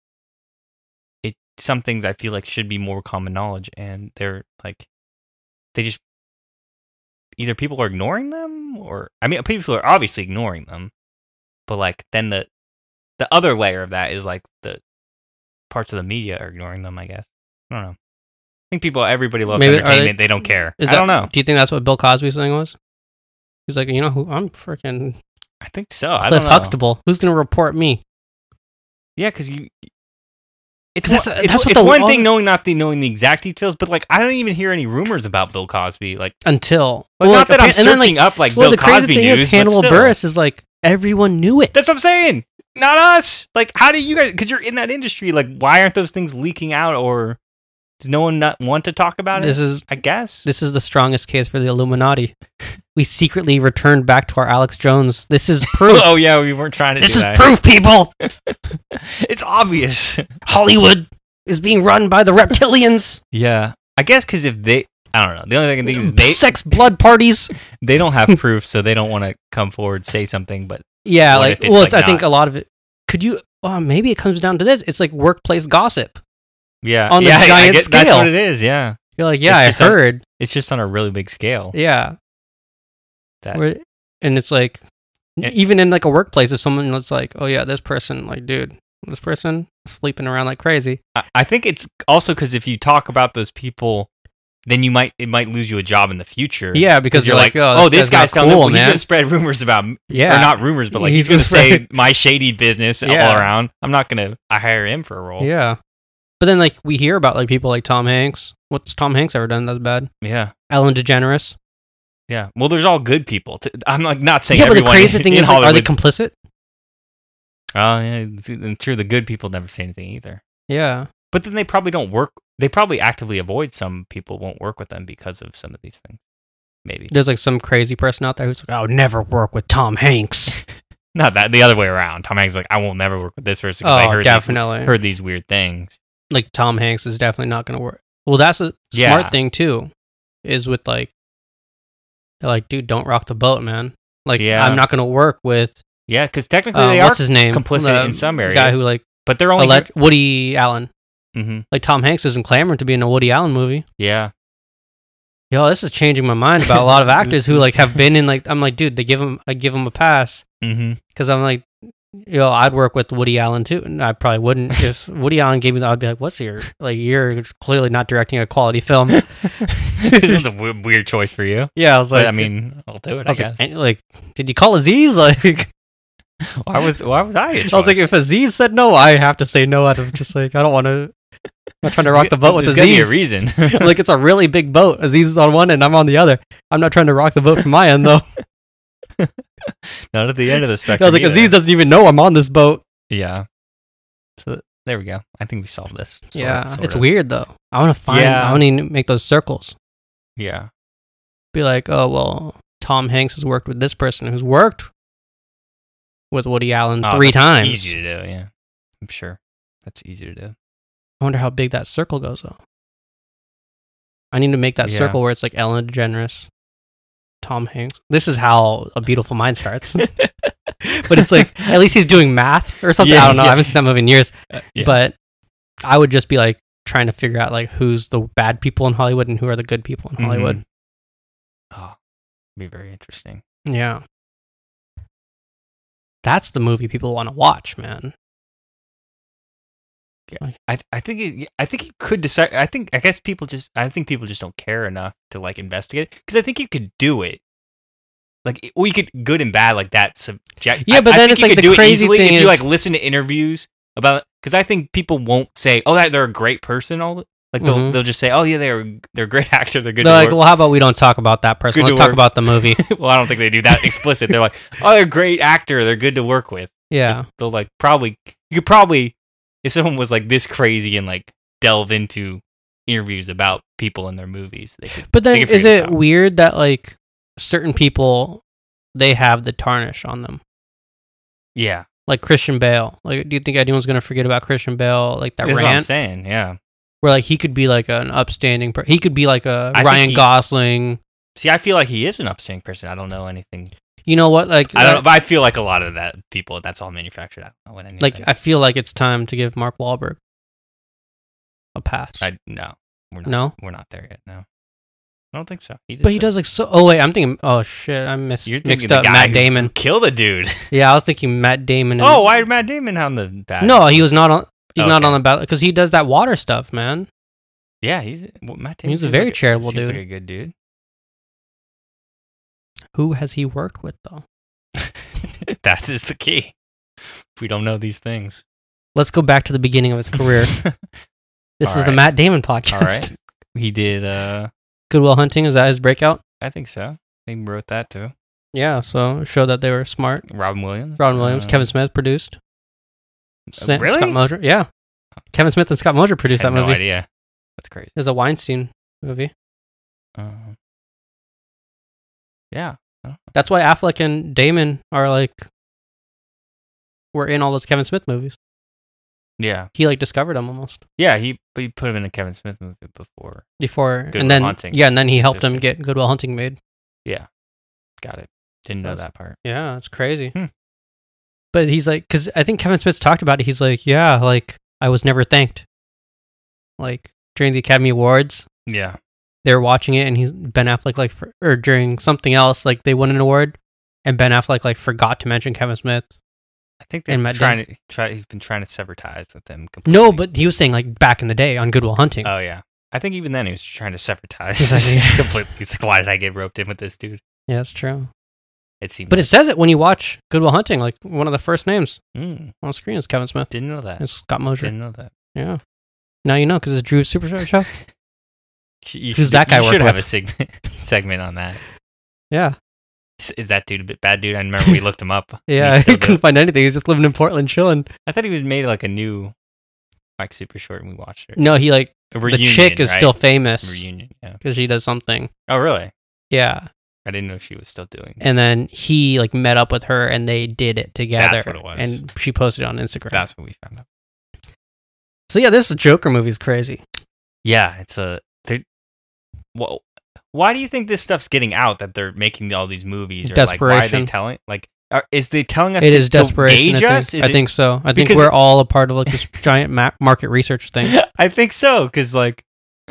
it some things I feel like should be more common knowledge, and they're like they just either people are ignoring them, or I mean, people are obviously ignoring them, but like then the the other layer of that is like the parts of the media are ignoring them. I guess I don't know. I think people, everybody loves Maybe- are entertainment. they- They, don't care. Is I that- don't know. Do you think that's what Bill Cosby's thing was? He's like, you know who I'm freaking I think so. I Cliff don't know. Huxtable. Who's gonna report me? Yeah, because you. It's, 'Cause that's- one, it's, that's what it's the one law- thing knowing not the knowing the exact details, but like I don't even hear any rumors about Bill Cosby. Like, Until like well, not that I'm appa- and then, searching like, up like well, Bill the crazy Cosby thing news, is, but Hannibal still. Buress is like everyone knew it. That's what I'm saying. Not us. Like, how do you guys? Because you're in that industry. Like, why aren't those things leaking out, or does no one not want to talk about it? This is I guess. this is the strongest case for the Illuminati. We secretly returned back to our Alex Jones. This is proof. Oh yeah, we weren't trying to. This do is that. proof, people. It's obvious. Hollywood is being run by the reptilians. Yeah, I guess because if they, I don't know. The only thing I can think is they Sex blood parties. they don't have proof, so they don't want to come forward say something. But Yeah, What like if it's, well, like, it's, I think not- a lot of it. Could you? Well, maybe it comes down to this. It's like workplace gossip. yeah, On the yeah, I giant guess That's scale. what it is. Yeah, You're like, yeah, It's I just on- heard. it's just on a really big scale. Yeah, That Where- and it's like, Yeah. even in like a workplace, if someone that's like, oh yeah, this person, like, dude, this person is sleeping around like crazy. I, I think it's also because if you talk about those people, then you might it might lose you a job in the future. Yeah, because you're you're like, like, oh, oh, this guy's guy's not telling cool, them, he's man. going to spread rumors about, Yeah, or not rumors, but like He's he's, going to gonna say my shady business Yeah. all around. I'm not going to hire him for a role. Yeah, but then like we hear about like people like Tom Hanks. What's Tom Hanks ever done that's bad? yeah, Ellen DeGeneres. yeah. Well, there's all good people. T- I'm like not saying Yeah, but the everyone crazy in, thing in is, like, are they Hollywood's- complicit? Oh yeah, it's, it's true. The good people never say anything either. Yeah, But then they probably don't work. They probably actively avoid some people. Won't work with them because of some of these things. Maybe there's like some crazy person out there who's like, I would never work with Tom Hanks. not that the other way around. Tom Hanks is like, I won't never work with this person because I Oh, heard definitely. these, heard these weird things. Like Tom Hanks is definitely not going to work. Well, that's a Yeah. smart thing too. Is with like, they're like, dude, don't rock the boat, man. Like, Yeah. I'm not going to work with Yeah, because technically um, they what's are his name, complicit The in some areas. guy who like but they're only alleged, Woody Allen. hmm Like Tom Hanks isn't clamoring to be in a Woody Allen movie. Yeah, Yo, this is changing my mind about a lot of actors who like have been in like I'm like, dude, they give him I give him a pass hmm because I'm like, yo, I'd work with Woody Allen too, and I probably wouldn't if Woody Allen gave me that. I'd be like, what's your like? You're clearly not directing a quality film. It's a w- weird choice for you. Yeah, I was But like, I mean, I'll do it. I I, was guess. like, eh, like, did you call Aziz? Like, why was why was I? A I was like, if Aziz said no, I have to say no. Out of just like, I don't want to. I'm not trying to rock the boat with There's gotta be a Aziz. reason. Like, it's a really big boat. Aziz is on one end, I'm on the other. I'm not trying to rock the boat from my end though. Not at the end of the I spectrum. was like, either. Aziz doesn't even know I'm on this boat. Yeah. So there we go. I think we solved this. Sort- yeah, sort it's of. weird though. I want to find. Yeah. I want to make those circles. Yeah. Be like, oh well, Tom Hanks has worked with this person who's worked with Woody Allen Oh, three that's times. Easy to do. Yeah, I'm sure that's easy to do. I wonder how big that circle goes though. I need to make that Yeah. circle where it's like Ellen DeGeneres, Tom Hanks. This is how A Beautiful Mind starts. But it's like at least he's doing math or something. Yeah, I don't know. yeah. I haven't seen that movie in years. Uh, yeah. But I would just be like trying to figure out like who's the bad people in Hollywood and who are the good people in Mhm. Hollywood. Oh, be very interesting. Yeah. That's the movie people want to watch, man. I I think it, I think you could decide. I think I guess people just I think people just don't care enough to like investigate because I think you could do it. Like, or you could good and bad like that subject. Yeah, I- but I then think it's you like could the do it crazy easily thing if is- you like listen to interviews about because I think people won't say oh that they're a great person all the, like they'll Mhm. they'll just say oh yeah they're they're a great actor they're good They're to like, work. well, how about we don't talk about that person? Good Let's to talk work. about the movie. Well, I don't think they do that explicit. They're like oh they're a great actor they're good to work with. Yeah. They'll like probably you could probably if someone was like this crazy and like delve into interviews about people in their movies. They could, But they then could figure is this it out. weird that like certain people they have the tarnish on them? Yeah, Like Christian Bale. Like, do you think anyone's gonna forget about Christian Bale? Like that that's what I'm rant saying. Yeah. where like he could be like an upstanding. Per- he could be like a I think Ryan he- Gosling. See, I feel like he is an upstanding person. I don't know anything. You know what? Like, I don't know, uh, but I feel like a lot of that people, that's all manufactured. I don't know what anything. like I feel like it's time to give Mark Wahlberg a pass. I no, we're not. No? we're not there yet. No, I don't think so. He did but he say- does like so. Oh wait, I'm thinking. Oh shit, I missed You're thinking mixed the up guy Matt who Damon. killed a dude. Yeah, I was thinking Matt Damon. And, Oh, why did Matt Damon on the bad? no, he was not on. He's not Okay. on the ballot because he does that water stuff, man. Yeah, he's well, Matt Damon. He's a seems very like charitable seems dude. Like a good dude. Who has he worked with though? That is the key. We don't know these things. Let's go back to the beginning of his career. This All is the right. Matt Damon podcast. All right, he did. uh Good Will Hunting, is that his breakout? I think so. He wrote that too. Yeah, so it showed that they were smart. Robin Williams. Robin Williams, Uh, Kevin Smith produced. Sa- really? Scott Moser, yeah. Kevin Smith and Scott Moser I produced had that no movie. idea. That's crazy. It's a Weinstein movie. Um, yeah. That's why Affleck and Damon are like were in all those Kevin Smith movies. Yeah. He like discovered them almost Yeah. He but he put him in a Kevin Smith movie before. before, Good and Will then Hunting. yeah, and then he helped him Sister. get Good Will Hunting made. Yeah. Got it. Didn't know That's- that part. Yeah, it's crazy. Hmm. But he's like, because I think Kevin Smith's talked about it. He's like, yeah, like I was never thanked. Like during the Academy Awards, Yeah. they were watching it, and he's Ben Affleck like, for, or during something else, like they won an award, and Ben Affleck like forgot to mention Kevin Smith. I think And they're Matt trying to try. He's been trying to sever ties with them. Completely. No, but he was saying like back in the day on Good Will Hunting. Oh yeah. I think even then he was trying to sever ties He's like, yeah. completely. He's like, why did I get roped in with this dude? Yeah, that's true. It seemed. But it like, says it when you watch Good Will Hunting. Like one of the first names mm, on screen is Kevin Smith. didn't know that. It's Scott Moser. Didn't know that. Yeah. Now you know because it's Drew's Super Show show. You Who's should- that guy You work should have with? a segment segment on that. Yeah. Is, is that dude a bit bad dude? I remember we looked him up. Yeah, He's he still couldn't doing- find anything. He's just living in Portland chilling. I thought he was made like a new, like super short, and we watched it. No, he like A the reunion, chick is right? still famous reunion. Yeah. because she does something. Oh really? Yeah, I didn't know she was still doing. it. and then he like met up with her and they did it together. That's what it was. And she posted it on Instagram. That's what we found out. so yeah, this Joker movie is crazy. Yeah, it's a. they're- Well, why do you think this stuff's getting out? That they're making all these movies? Or like, why are they Desperation. telling? Like, are, is they telling us It to, is to desperation. gauge I us? think, Is I it- think so. I think because we're it- all a part of like this giant ma- market research thing. I think so because like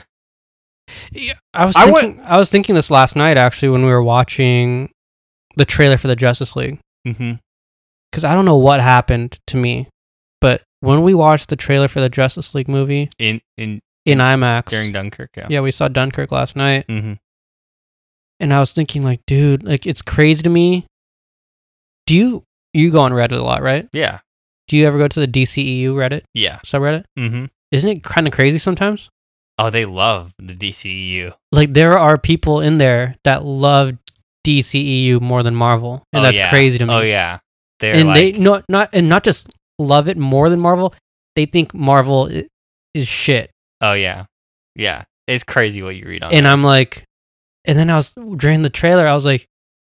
Yeah, I was I thinking, I was thinking this last night actually when we were watching the trailer for the Justice League. hmm Because I don't know what happened to me, but when we watched the trailer for the Justice League movie in in in IMAX, during Dunkirk. Yeah. yeah, we saw Dunkirk last night, hmm and I was thinking like, dude, like it's crazy to me. Do you you go on Reddit a lot, right? Yeah. Do you ever go to the D C E U Reddit Yeah. subreddit? hmm Isn't it kind of crazy sometimes? Oh, they love the D C E U. Like there are people in there that love D C E U more than Marvel, and Oh, that's yeah. crazy to me. Oh yeah. They're and like, they not not and not just love it more than Marvel. They think Marvel i- is shit, oh yeah, yeah. It's crazy what you read on. and there. I'm like, and then I was during the trailer, I was like,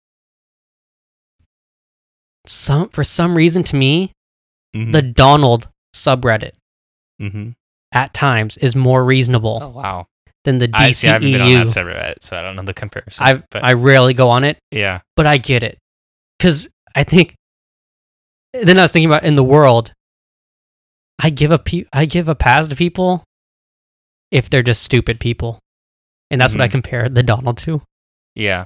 some for some reason to me, Mhm. the Donald subreddit Mhm. at times is more reasonable Oh wow. than the I see. I haven't been on D C E that U. subreddit, so I don't know the comparison. I but I rarely go on it, yeah. but I get it because I think. Then I was thinking about in the world, I give a pe- I give a pass to people if they're just stupid people, and that's what I Mhm. compare the Donald to. Yeah.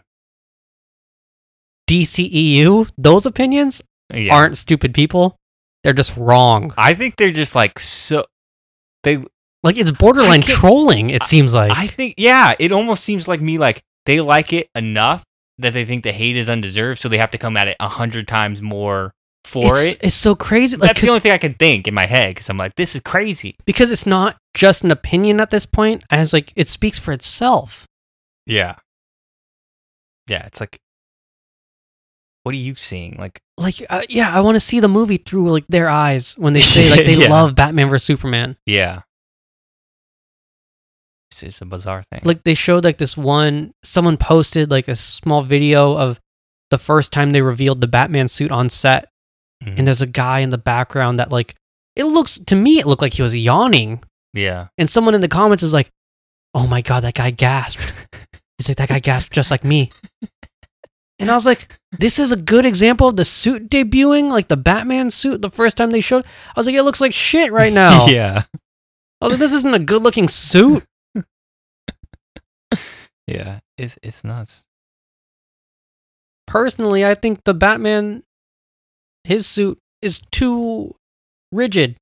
D C E U, those opinions Yeah. aren't stupid people; they're just wrong. I think they're just like so. They. Like it's borderline I can't- trolling. It seems like I think. Yeah. It almost seems like me. Like they like it enough that they think the hate is undeserved, so they have to come at it a hundred times more for it's, it. it's so crazy. Like That's the 'cause- only thing I can think in my head because I'm like, this is crazy. because it's not just an opinion at this point. As like it speaks for itself. Yeah. Yeah. It's like, what are you seeing? Like, Like uh, yeah, I want to see the movie through like their eyes when they say like they Yeah. love Batman versus Superman. yeah. it's it's a bizarre thing. Like they showed like this one, someone posted like a small video of the first time they revealed the Batman suit on set, Mhm. and there's a guy in the background that like it looks to me it looked like he was yawning, yeah. and someone in the comments is like, "Oh my god, that guy gasped." He's like, "That guy gasped just like me." And I was like, this is a good example of the suit debuting, like the Batman suit the first time they showed. I was like, it looks like shit right now. yeah. I was like, this isn't a good looking suit. Yeah. It's it's nuts. Personally, I think the Batman, his suit is too rigid.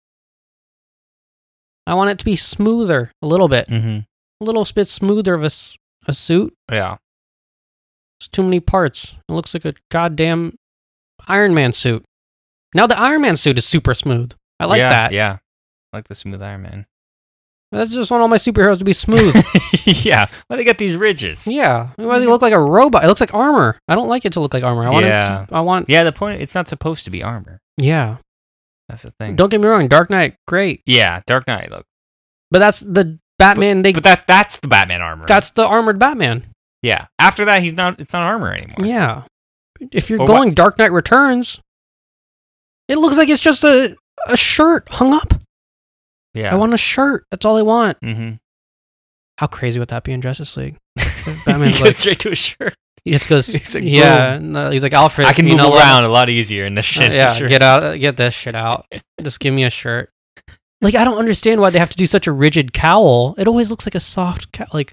I want it to be smoother a little bit. Mm-hmm. A little bit smoother of a, s- a suit. Yeah. There's too many parts. It looks like a goddamn Iron Man suit. Now the Iron Man suit is super smooth. I like yeah, that. Yeah. I like the smooth Iron Man. I just want all my superheroes to be smooth. yeah. Why they got these ridges? Yeah. Why does he look like a robot? It looks like armor. I don't like it to look like armor. I want Yeah. it to, I want Yeah, the point it's not supposed to be armor. Yeah. That's the thing. Don't get me wrong, Dark Knight, great. Yeah, Dark Knight look. But that's the Batman they But that that's the Batman armor. that's the armored Batman. yeah. After that he's not it's not armor anymore. Yeah. If you're For going Dark Knight Returns, it looks like it's just a a shirt hung up. Yeah. I want a shirt. That's all I want. Mm-hmm. How crazy would that be in Justice League? Batman's he like goes straight to a shirt. he just goes He's like, yeah, no, he's like Alfred. I can you move know what? around a lot easier in this Uh, shit. yeah, Sure. get out, get this shit out. Just give me a shirt. Like I don't understand why they have to do such a rigid cowl. It always looks like a soft cowl. Like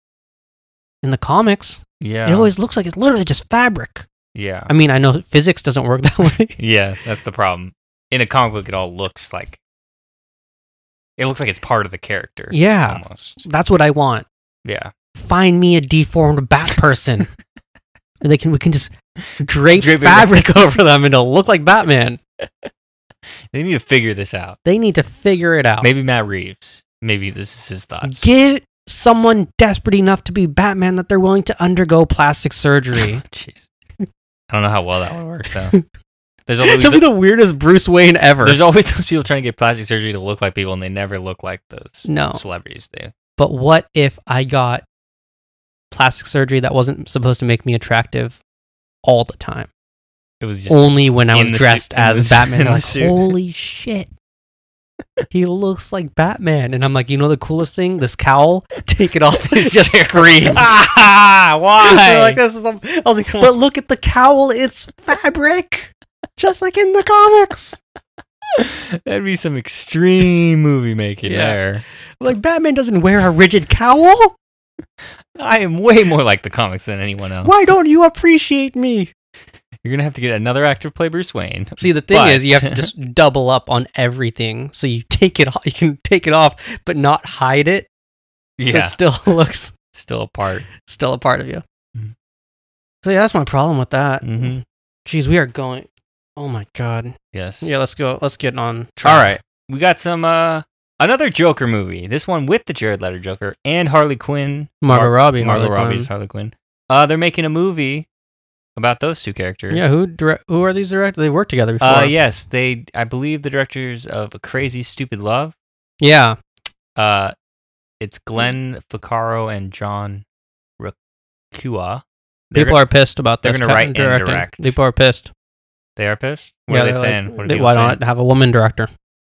in the comics, Yeah. it always looks like it's literally just fabric. Yeah. I mean, I know physics doesn't work that way. Yeah, that's the problem. In a comic book, it all looks like it looks like it's part of the character. Yeah. almost. That's what I want. Yeah, Find me a deformed bat person. And they can we can just drape, Drape it fabric over them and it'll look like Batman. they need to figure this out. They need to figure it out. Maybe Matt Reeves. Maybe this is his thoughts. Get someone desperate enough to be Batman that they're willing to undergo plastic surgery. Jeez, I don't know how well that would work though. There's always He'll be the weirdest Bruce Wayne ever. there's always those people trying to get plastic surgery to look like people, and they never look like those No. celebrities do. But what if I got plastic surgery that wasn't supposed to make me attractive all the time? It was just Only when I in was the dressed suit- in as the- Batman. in the Like, suit. holy shit. He looks like Batman. And I'm like, you know the coolest thing? This cowl, take it off. It just screams. ah, why? They're like, this is a, I was like, but look at the cowl. It's fabric. Just like in the comics. That'd be some extreme movie making Yeah. there. Like, Batman doesn't wear a rigid cowl. I am way more like the comics than anyone else. Why don't you appreciate me? You're gonna have to get another actor to play Bruce Wayne. See, the thing But- is, you have to just double up on everything. So you take it off, you can take it off, but not hide it. So Yeah, it still looks still a part. still a part of you. Mhm. So yeah, that's my problem with that. Mm-hmm. Jeez, we are going. Oh my god. Yes. Yeah, let's go. Let's get on track. All right. We got some uh another Joker movie. This one with the Jared Leto Joker and Harley Quinn. Margot Mar- Robbie. Margot Harley Robbie's Quinn. Harley Quinn. Uh, they're making a movie about those two characters. Yeah, who direct? Who are these directors? They worked together before. Uh, yes, they. I believe the directors of A Crazy Stupid Love. Yeah. Uh, it's Glenn Ficarro and John Requa. They're People go- are pissed about they're this. gonna cut write and and directing. direct. People are pissed. They are pissed. What yeah, are they they're saying? like, what are they- people why saying? not have a woman director?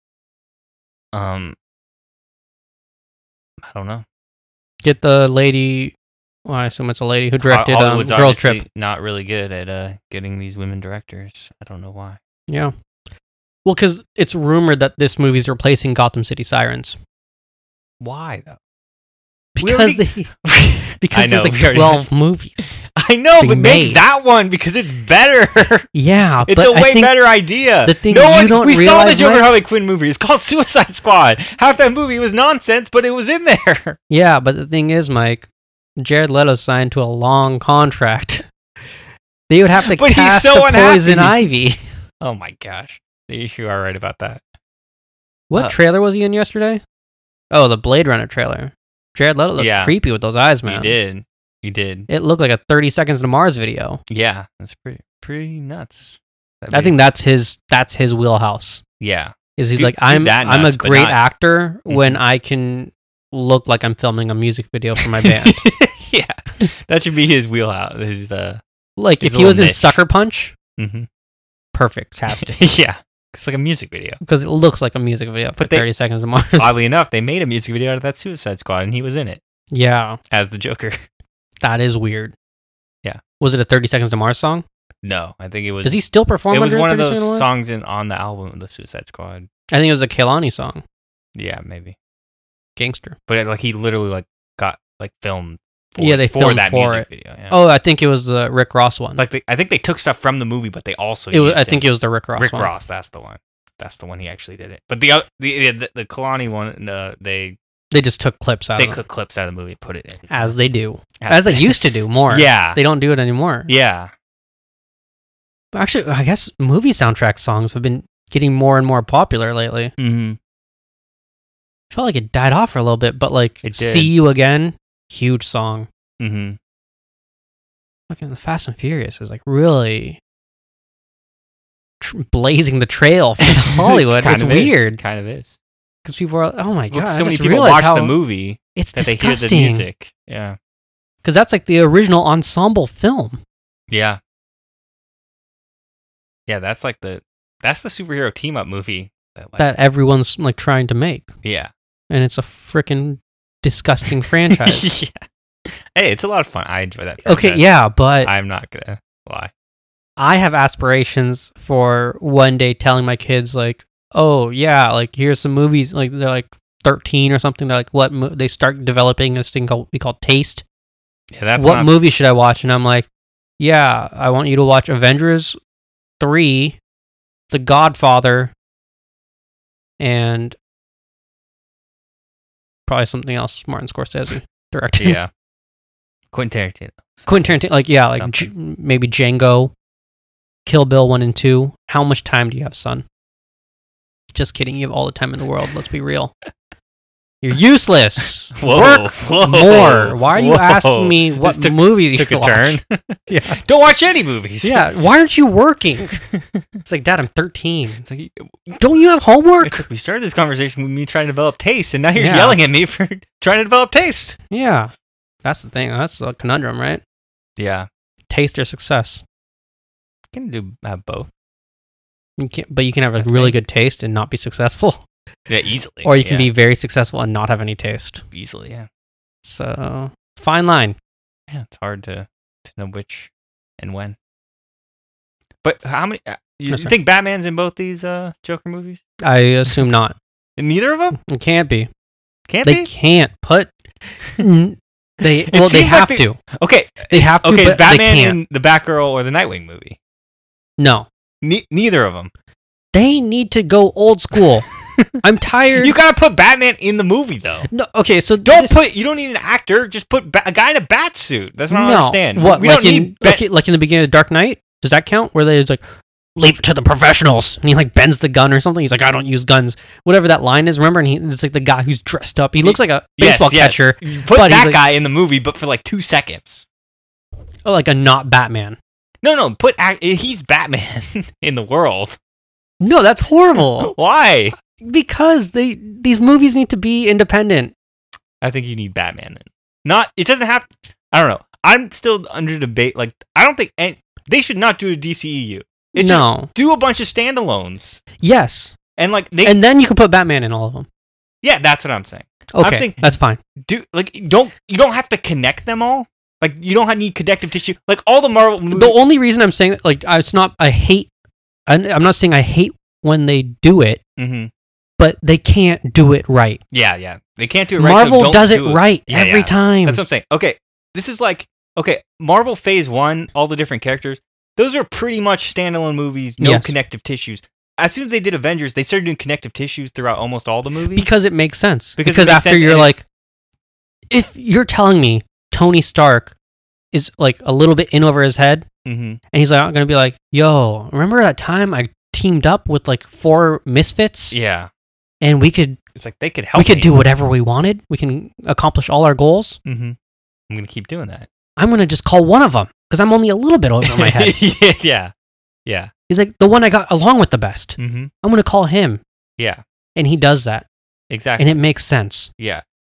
Um, I don't know. Get the lady. Well, I assume it's a lady who directed um, Hollywood's Girls obviously Trip. not really good at uh, getting these women directors. I don't know why. Yeah. Well, because it's rumored that this movie's replacing Gotham City Sirens. Why though? Because already- they I because know, there's we like already- twelve movies. I know, being but make made. that one because it's better. Yeah, It's but a I way think better idea. the thing no you one, don't we saw the realize, Joker Mike- Harley Quinn movie. It's called Suicide Squad. Half that movie was nonsense, but it was in there. Yeah, but the thing is, Mike, Jared Leto signed to a long contract. They would have to But he's cast so a Poison unhappy. Ivy. Oh my gosh, you are right about that. What Uh, trailer was he in yesterday? Oh, the Blade Runner trailer. Jared Leto looked Yeah. creepy with those eyes, man. You did, you did. It looked like a thirty seconds to Mars video. Yeah, that's pretty pretty nuts. That I video- think that's his that's his wheelhouse. yeah, Is he's Do- like do I'm that I'm a nuts, but great not- actor when Mhm. I can look like I'm filming a music video for my band. Yeah, that should be his wheelhouse. His uh, Like His if he was little in niche. Sucker Punch, mm-hmm. perfect casting. Yeah, it's like a music video. Because it looks like a music video for But they- thirty Seconds to Mars. Oddly enough, they made a music video out of that Suicide Squad, and he was in it Yeah, as the Joker. that is weird. Yeah. Was it a thirty Seconds to Mars song? No, I think it was. Does he still perform It was under one of thirty those Seconds to Mars? songs in on the album, the Suicide Squad. I think it was a Kehlani song, Yeah, maybe. Gangster. But it, like he literally like got like filmed. For, Yeah, they for filmed that for music it. video. Yeah. Oh, I think it was the Rick Ross one. like they, I think they took stuff from the movie, but they also it was, used I think him. it was the Rick Ross Rick one. Ross. That's the one. That's the one he actually did it. But the oth- the the, the Kalani one, uh, they They just took clips out they of it. took clips out of the movie, and put it in As they do. As As they they- used to do more. Yeah, They don't do it anymore. yeah. Actually, I guess movie soundtrack songs have been getting more and more popular lately. Mm-hmm. I felt like it died off for a little bit, but like It did. See You Again, huge song. Mm-hmm. Fucking the Fast and Furious is like really tr- blazing the trail for Hollywood. Kind It's of is. weird Kind of is. because people are, oh my god, Look, I so many just people realized watch how the movie it's that they hear the disgusting. music. Yeah, Because that's like the original ensemble film. yeah, yeah. That's like the that's the superhero team up movie. That, like, that everyone's like trying to make, yeah. and it's a freaking disgusting franchise. Yeah. Hey, it's a lot of fun. I enjoy that. Okay, franchise. yeah, but I'm not gonna lie. I have aspirations for one day telling my kids like, oh yeah, like here's some movies. Like they're like thirteen or something. They're like, what? Mo-? They start developing this thing called we call taste. Yeah, that's what not, movie should I watch? And I'm like, yeah, I want you to watch Avengers three, The Godfather, and probably something else Martin Scorsese directed. Yeah, Quentin Tarantino. Quentin Tarantino, like yeah, like J- maybe Django, Kill Bill one and two. How much time do you have, son? Just kidding. You have all the time in the world. Let's be real. You're useless. Whoa, Work whoa, more. Why are you whoa. asking me what This took- movies you Took should a watch? turn. Yeah. Don't watch any movies. Yeah. Why aren't you working? It's like, Dad, I'm thirteen. It's like, Don't you have homework? it's like we started this conversation with me trying to develop taste, and now you're Yeah. yelling at me for trying to develop taste. Yeah. That's the thing. That's a conundrum, right? Yeah, Taste or success. can do have both. You can't, but you can have a I really think- good taste and not be successful, Yeah, easily. or you can yeah. be very successful and not have any taste. easily. Yeah, So, fine line. yeah. It's hard to to know which and when. But how many? Uh, you, Yes, you sir. think Batman's in both these uh, Joker movies? I assume not. In neither of them? It can't be. Can't They be. can't put. N- they It well, they seems like have they- to. Okay. They have to. Okay. Is but they Batman can't. in the Batgirl or the Nightwing movie? No, Ne- neither of them. they need to go old school. I'm tired. You gotta put Batman in the movie though. no, okay, so Don't this- put. You don't need an actor. Just put ba- a guy in a bat suit. That's what I don't no. understand. What we like don't in need. Bat- okay, like in the beginning of Dark Knight? Does that count? Where they it's like leave it to the professionals, and he like bends the gun or something. He's like, I don't use guns. Whatever that line is. Remember? And he, it's like the guy who's dressed up. He looks like a Yes, baseball yes. catcher. You put but he's that like- guy in the movie, but for like two seconds. Oh, like a not Batman. No, no. Put act- he's Batman in the world. No, that's horrible. Why? Because they these movies need to be independent. I think you need Batman then. Not. It doesn't have. I don't know. I'm still under debate. Like I don't think any, they should not do a D C E U. It should No. do a bunch of standalones Yes. and like they. And then you can put Batman in all of them. yeah, that's what I'm saying. Okay, saying- that's fine. Do like don't you don't have to connect them all. Like you don't have need connective tissue. Like all the Marvel movies. The only reason I'm saying like I- it's not I hate I- I'm not saying I hate when they do it, hmm but they can't do it right. Yeah, yeah. They can't do it right. so Marvel don't does do it right Yeah, every yeah. time. That's what I'm saying. Okay, this is like okay, Marvel Phase One, all the different characters. Those are pretty much standalone movies, no Yes. connective tissues. As soon as they did Avengers, they started doing connective tissues throughout almost all the movies. because it makes sense. Because Because, it makes after sense you're and it- like if you're telling me Tony Stark is like a little bit in over his head hmm and he's like going to be like, "Yo, remember that time I teamed up with like four misfits yeah, and we could it's like they could help. we could me. do whatever we wanted. We can accomplish all our goals." hmm I'm gonna keep doing that. I'm going to just call one of them because I'm only a little bit over my head. yeah, yeah, yeah. He's like, the one I got along with the best. hmm I'm going to call him. Yeah, And he does that. exactly. And it makes sense. yeah,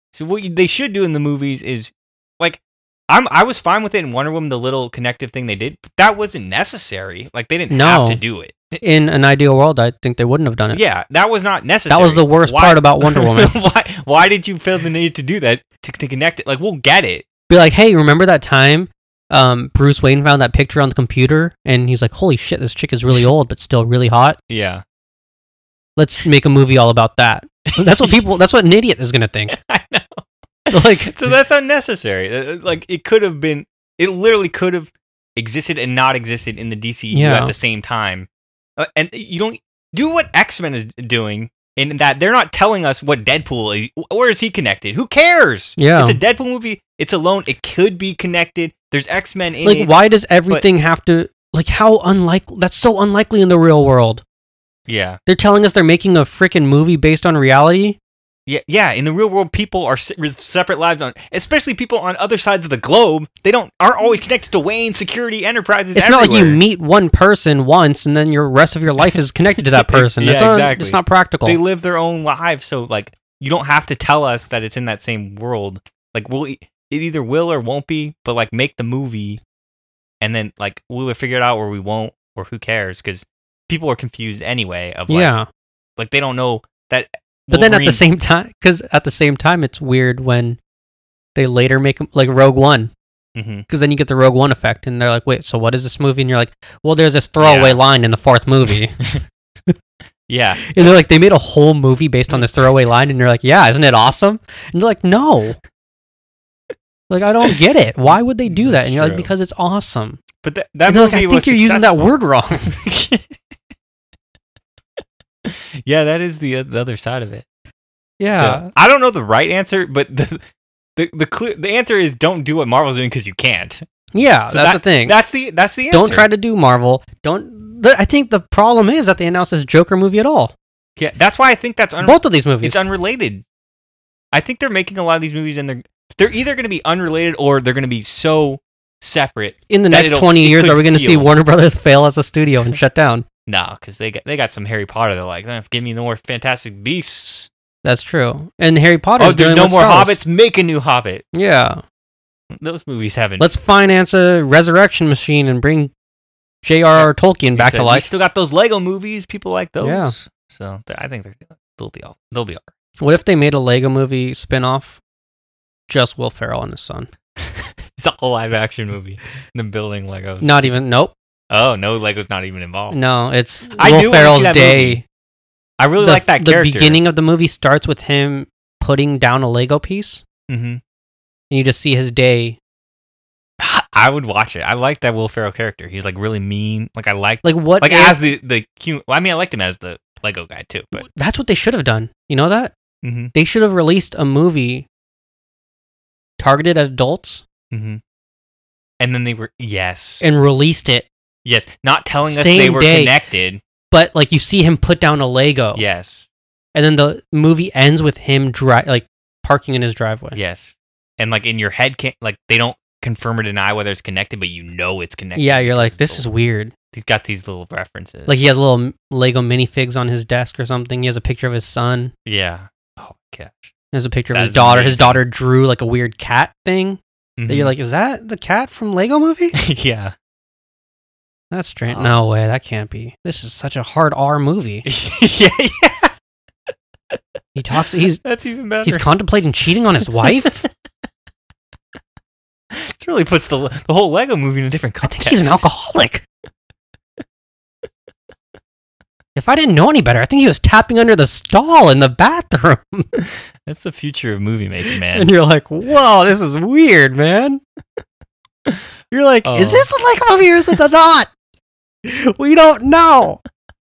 So what you, they should do in the movies is like I'm I was fine with it in Wonder Woman, the little connective thing they did, but that wasn't necessary. Like they didn't No. have to do it. In an ideal world, I think they wouldn't have done it. Yeah, that was not necessary. That was the worst Why- part about Wonder Woman. why why did you feel the need to do that to, to connect it? Like we'll get it. Be like, hey, remember that time um, Bruce Wayne found that picture on the computer, and he's like, holy shit, this chick is really old but still really hot. Yeah. Let's make a movie all about that. That's what people. That's what an idiot is gonna think. I know. Like, So that's unnecessary. Uh, Like it could have been. It literally could have existed and not existed in the D C E U Yeah. at the same time. Uh, and you don't do what X-Men is doing in that they're not telling us what Deadpool is. Where is he connected? Who cares? Yeah. It's a Deadpool movie. It's alone. It could be connected. There's X-Men in like, it. why does everything have to? Like, how unlikely? That's so unlikely in the real world. Yeah. They're telling us they're making a freaking movie based on reality. Yeah, yeah. In the real world, people are se- with separate lives on, especially people on other sides of the globe. They don't aren't always connected to Wayne Security Enterprises. It's not like you everywhere. meet one person once and then your rest of your life is connected to that person. Yeah, It's un- exactly. It's not practical. They live their own lives, so like you don't have to tell us that it's in that same world. Like, we'll e- it either will or won't be, but like make the movie, and then like we'll figure it out or we won't, or who cares? Because people are confused anyway. Of like, yeah. like they don't know that. But then at the Wolverine's- same time, because at the same time, it's weird when they later make 'em- like Rogue One, Mhm. because then you get the Rogue One effect, and they're like, "Wait, so what is this movie?" And you're like, "Well, there's this throwaway Yeah. line in the fourth movie," yeah, and they're like, "They made a whole movie based on this throwaway line," and you're like, "Yeah, isn't it awesome?" And they're like, "No." Like, I don't get it. Why would they do that? And you're like, True. because it's awesome. but th- that And they're movie like, I was think you're using that successful. word wrong. Yeah, that is the the other side of it. Yeah. So, I don't know the right answer, but the the the clear, the answer is don't do what Marvel's doing because you can't. Yeah, So that's that- the thing. That's the that's the answer. Don't try to do Marvel. Don't. th- I think the problem is that they announced this Joker movie at all. Yeah, that's why I think that's un- Both of these movies. it's unrelated. I think they're making a lot of these movies, and they're they're either going to be unrelated or they're going to be so separate. In the that next it'll- twenty it years, could are we going to see feel- Warner Brothers fail as a studio and shut down? No, because they got they got some Harry Potter. They're like, "Eh, give me no more Fantastic Beasts. That's true. And Harry Potter. Oh, there's no more Hobbits. Make a new Hobbit. Yeah. Those movies haven't. Let's finance a resurrection machine and bring J R R. Tolkien You back said, to we life. still got those Lego movies. People like those. Yeah. So they're- I think they're they'll be all they'll be all right. What if they made a Lego movie spin-off? Just Will Ferrell and his son. It's a whole live action movie. Them building Legos. Not even. Nope. Oh no, Lego's not even involved. No, it's I Will do wanna see Ferrell's that day. movie. I really the, like that the character. beginning of the movie starts with him putting down a Lego piece, hmm and you just see his day. I would watch it. I like that Will Ferrell character. He's like really mean. Like I like Like what? like if- as the the cute. Well, I mean, I liked him as the Lego guy too. But that's what they should have done. You know that hmm they should have released a movie targeted at adults hmm and then they were yes and released it. yes, not telling us Same they were day. connected. But like you see him put down a Lego, Yes, and then the movie ends with him dri- like parking in his driveway. yes, and like in your head, can't like they don't confirm or deny whether it's connected, but you know it's connected. Yeah, you're like, because this is the- weird. He's got these little references. Like he has little m- Lego minifigs on his desk or something. He has a picture of his son. yeah. Oh my gosh. He has a picture of That his is daughter. His amazing. daughter drew like a weird cat thing. That you're Mhm. like, is that the cat from Lego Movie? yeah. That's strange. Oh. No way, that can't be. This is such a hard R movie. yeah, yeah. He talks. He's That's even better. he's contemplating cheating on his wife. It really puts the the whole Lego movie in a different I context. think he's an alcoholic. If I didn't know any better, I think he was tapping under the stall in the bathroom. That's the future of movie making, man. And you're like, whoa, this is weird, man. You're like, Oh. is this the Lego movie or is it the not? We don't know.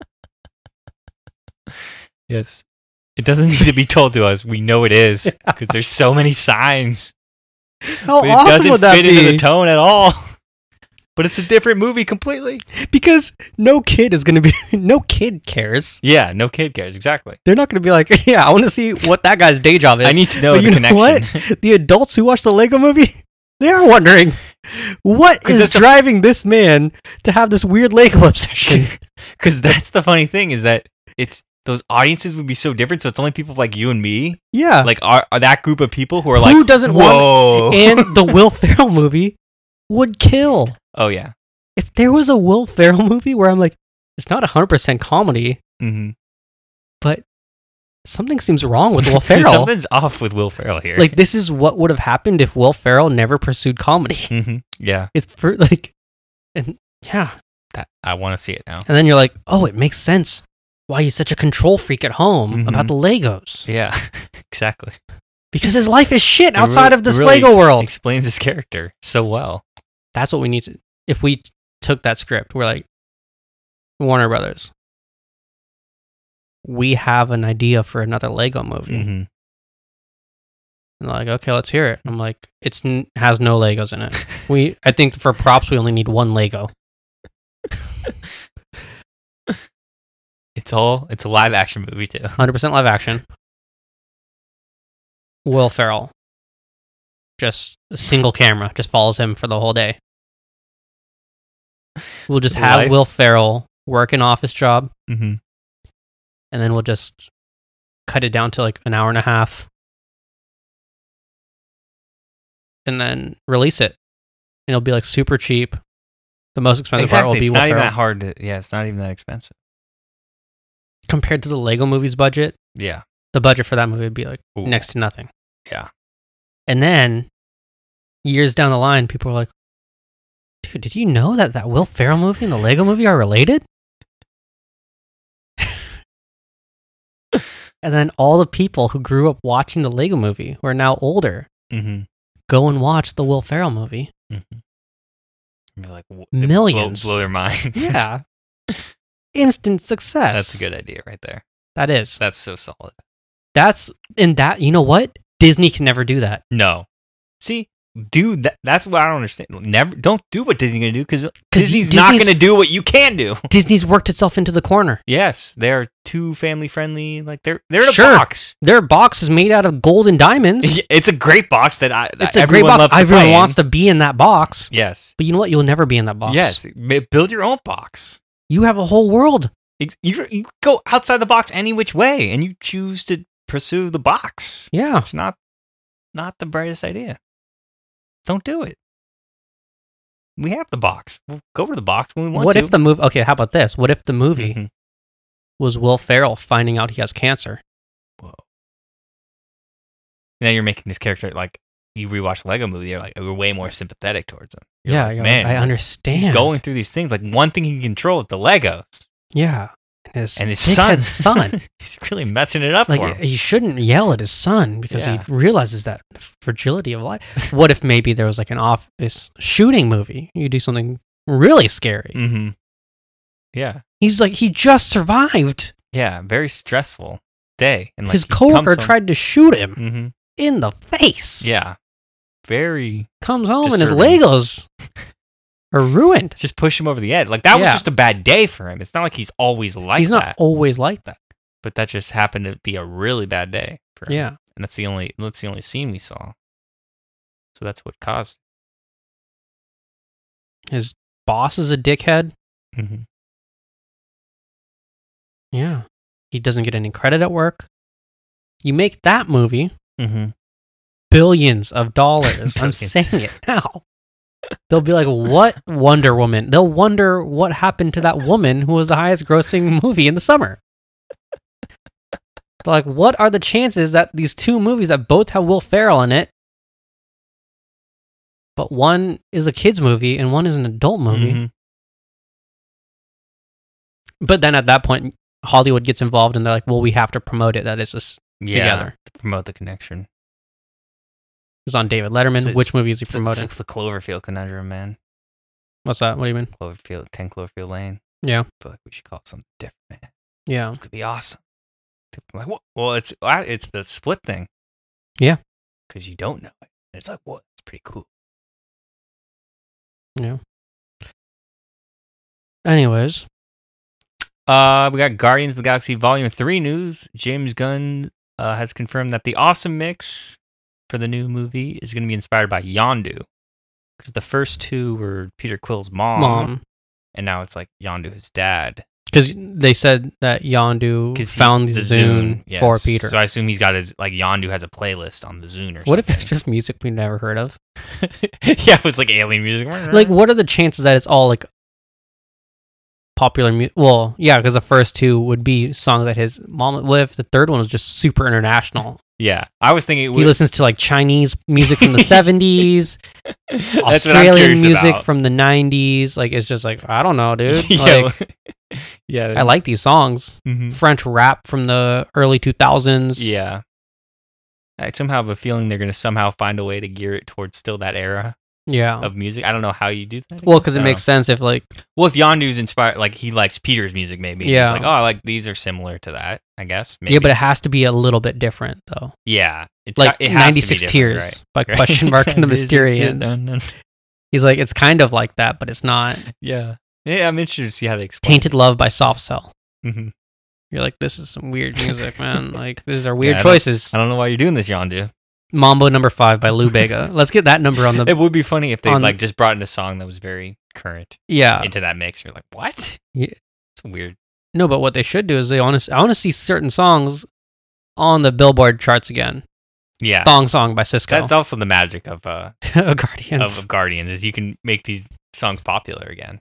Yes. It doesn't need to be told to us. We know it is because there's so many signs. How But it awesome doesn't would that fit be? into the tone at all. But it's a different movie completely. Because no kid is going to be, no kid cares. Yeah, no kid cares. Exactly. They're not going to be like, yeah, I want to see what that guy's day job is. I need to know But the you know connection. what? The adults who watch the Lego movie, they are wondering, what 'Cause is that's the- driving this man to have this weird Lego obsession? Because that's the funny thing is that it's those audiences would be so different. So it's only people like you and me, Yeah. like are, are that group of people who are like, who doesn't whoa. want? And the Will Ferrell movie would kill. Oh yeah. If there was a Will Ferrell movie where I'm like, it's not one hundred percent comedy, Mm-hmm. but something seems wrong with Will Ferrell. Something's off with Will Ferrell here. Like, this is what would have happened if Will Ferrell never pursued comedy. Mm-hmm. Yeah. It's for, like, and yeah. That I want to see it now. And then you're like, oh, it makes sense why he's such a control freak at home Mhm. about the Legos. Yeah. Exactly. Because his life is shit It outside really- of this it really Lego ex- world. Explains his character so well. That's what we need to. If we took that script, we're like, Warner Brothers, we have an idea for another Lego movie. Mm-hmm. And they're like, okay, let's hear it. I'm like, it's n- has no Legos in it. We, I think for props, we only need one Lego. It's all. It's a live action movie too. one hundred percent live action. Will Ferrell. Just a single camera, just follows him for the whole day. We'll just have Life. Will Ferrell work an office job, Mm-hmm. and then we'll just cut it down to like an hour and a half, and then release it. And it'll be like super cheap. The most expensive part will Exactly. be It's Will not even Ferrell. that hard to. Yeah. It's not even that expensive. Compared to the Lego movie's budget, Yeah. the budget for that movie would be like Ooh. next to nothing. Yeah. And then years down the line, people are like, dude, did you know that that Will Ferrell movie and the Lego movie are related? And then all the people who grew up watching the Lego movie, who are now older, Mm-hmm. go and watch the Will Ferrell movie. Mm-hmm. Like w- Millions. blow, blow their minds. Yeah. Instant success. That's a good idea right there. That is. That's so solid. That's, and that, you know what? Disney can never do that. No. See, dude, that, that's what I don't understand. Never, don't do what Disney's gonna do because 'Cause Disney's not Disney's- gonna do what you can do. Disney's worked itself into the corner. Yes, they're too family friendly. Like they're they're in a Sure. box. Their box is made out of gold and diamonds. It's a great box that I that It's a great everyone box. loves to Everyone play wants in. to be in that box. Yes. But you know what? You'll never be in that box. Yes. Ma- Build your own box. You have a whole world. Ex- You, you go outside the box any which way, and you choose to pursue the box. Yeah. It's not not the brightest idea. Don't do it. We have the box. We'll go to the box when we want What to. if the movie? Okay, how about this? What if the movie Mhm. was Will Ferrell finding out he has cancer? Whoa. Now you're making this character like you rewatch the Lego movie. You're like you're way more sympathetic towards him. You're yeah, like, you're man, like, I understand. he's going through these things. Like one thing he can control is the Legos, Yeah, and his, and his dickhead son. son. He's really messing it up for Like him. he shouldn't yell at his son because Yeah. he realizes that fragility of life. What if maybe there was like an office shooting movie? You do something really scary. Mm-hmm. Yeah, He's like he just survived. yeah, very stressful day. And like His he coworker comes home- tried to shoot him Mhm. in the face. Yeah, very. Comes home and his Disturbing. Legos are ruined. Just push him over the edge. Like that was Yeah. just a bad day for him. It's not like he's always like He's not that. always like that. But that just happened to be a really bad day for him. Yeah. And that's the only that's the only scene we saw. So that's what caused. His boss is a dickhead. Mm-hmm. Yeah. He doesn't get any credit at work. You make that movie, Mm-hmm. billions of dollars. I'm Billions. saying it now. They'll be like, what Wonder Woman? They'll wonder what happened to that woman who was the highest grossing movie in the summer. They're like, what are the chances that these two movies that both have Will Ferrell in it, but one is a kid's movie and one is an adult movie? Mm-hmm. But then at that point, Hollywood gets involved and they're like, well, we have to promote it that it's just Yeah, together. to promote the connection. It's on David Letterman. It's- Which movie is he It's, promoting? it's the Cloverfield conundrum, man. What's that? What do you mean? Cloverfield, ten Cloverfield Lane. Yeah. I feel like we should call it something different, man. Yeah. It could be awesome. People are like, what? Well, it's uh, it's the split thing. Yeah. Because you don't know it. And it's like, what? It's pretty cool. Yeah. Anyways, Uh, we got Guardians of the Galaxy Volume three news. James Gunn uh, has confirmed that the awesome mix for the new movie is going to be inspired by Yondu. Because the first two were Peter Quill's mom, mom. and now it's like Yondu, his dad. Because they said that Yondu 'Cause he- found the the Zune yes. for Peter. So I assume he's got his like Yondu has a playlist on the Zune or something. What if it's just music we never heard of? yeah, it was like alien music. Like, what are the chances that it's all like popular music? Well, yeah, because the first two would be songs that his mom. What if the third one was just super international? Yeah, I was thinking it was, He listens to like Chinese music from the seventies, That's what I'm Australian curious music about. from the nineties. Like, it's just like, I don't know, dude. yeah, Like, yeah. I like these songs. Mhm. French rap from the early two thousands. Yeah. I somehow have a feeling they're going to somehow find a way to gear it towards still that era Yeah. of music. I don't know how you do that. Well, because it I makes don't sense if, like, know. Well, if Yondu's inspired, like he likes Peter's music, maybe. Yeah. He's like, oh, I like these are similar to that. I guess. Maybe. yeah, but it has to be a little bit different, though. yeah, it's Like got- it has to be ninety-six different, Tears right? by Right. Question Mark and the Mysterians. Dun, dun. He's like, it's kind of like that, but it's not. Yeah, yeah. I'm interested to see how they explain. Tainted Love by Soft Cell. Mm-hmm. You're like, this is some weird music, man. Like, these are weird Yeah, I don't- choices. I don't know why you're doing this, Yondu. Mambo Number Five by Lou Bega. Let's get that number on the. It would be funny if they on- like just brought in a song that was very current yeah. into that mix. You're like, what? Yeah. It's weird. No, but what they should do is they want to. I want to see certain songs on the Billboard charts again. Yeah, Thong Song by Cisco. that's also the magic of uh Guardians. of, of Guardians is you can make these songs popular again.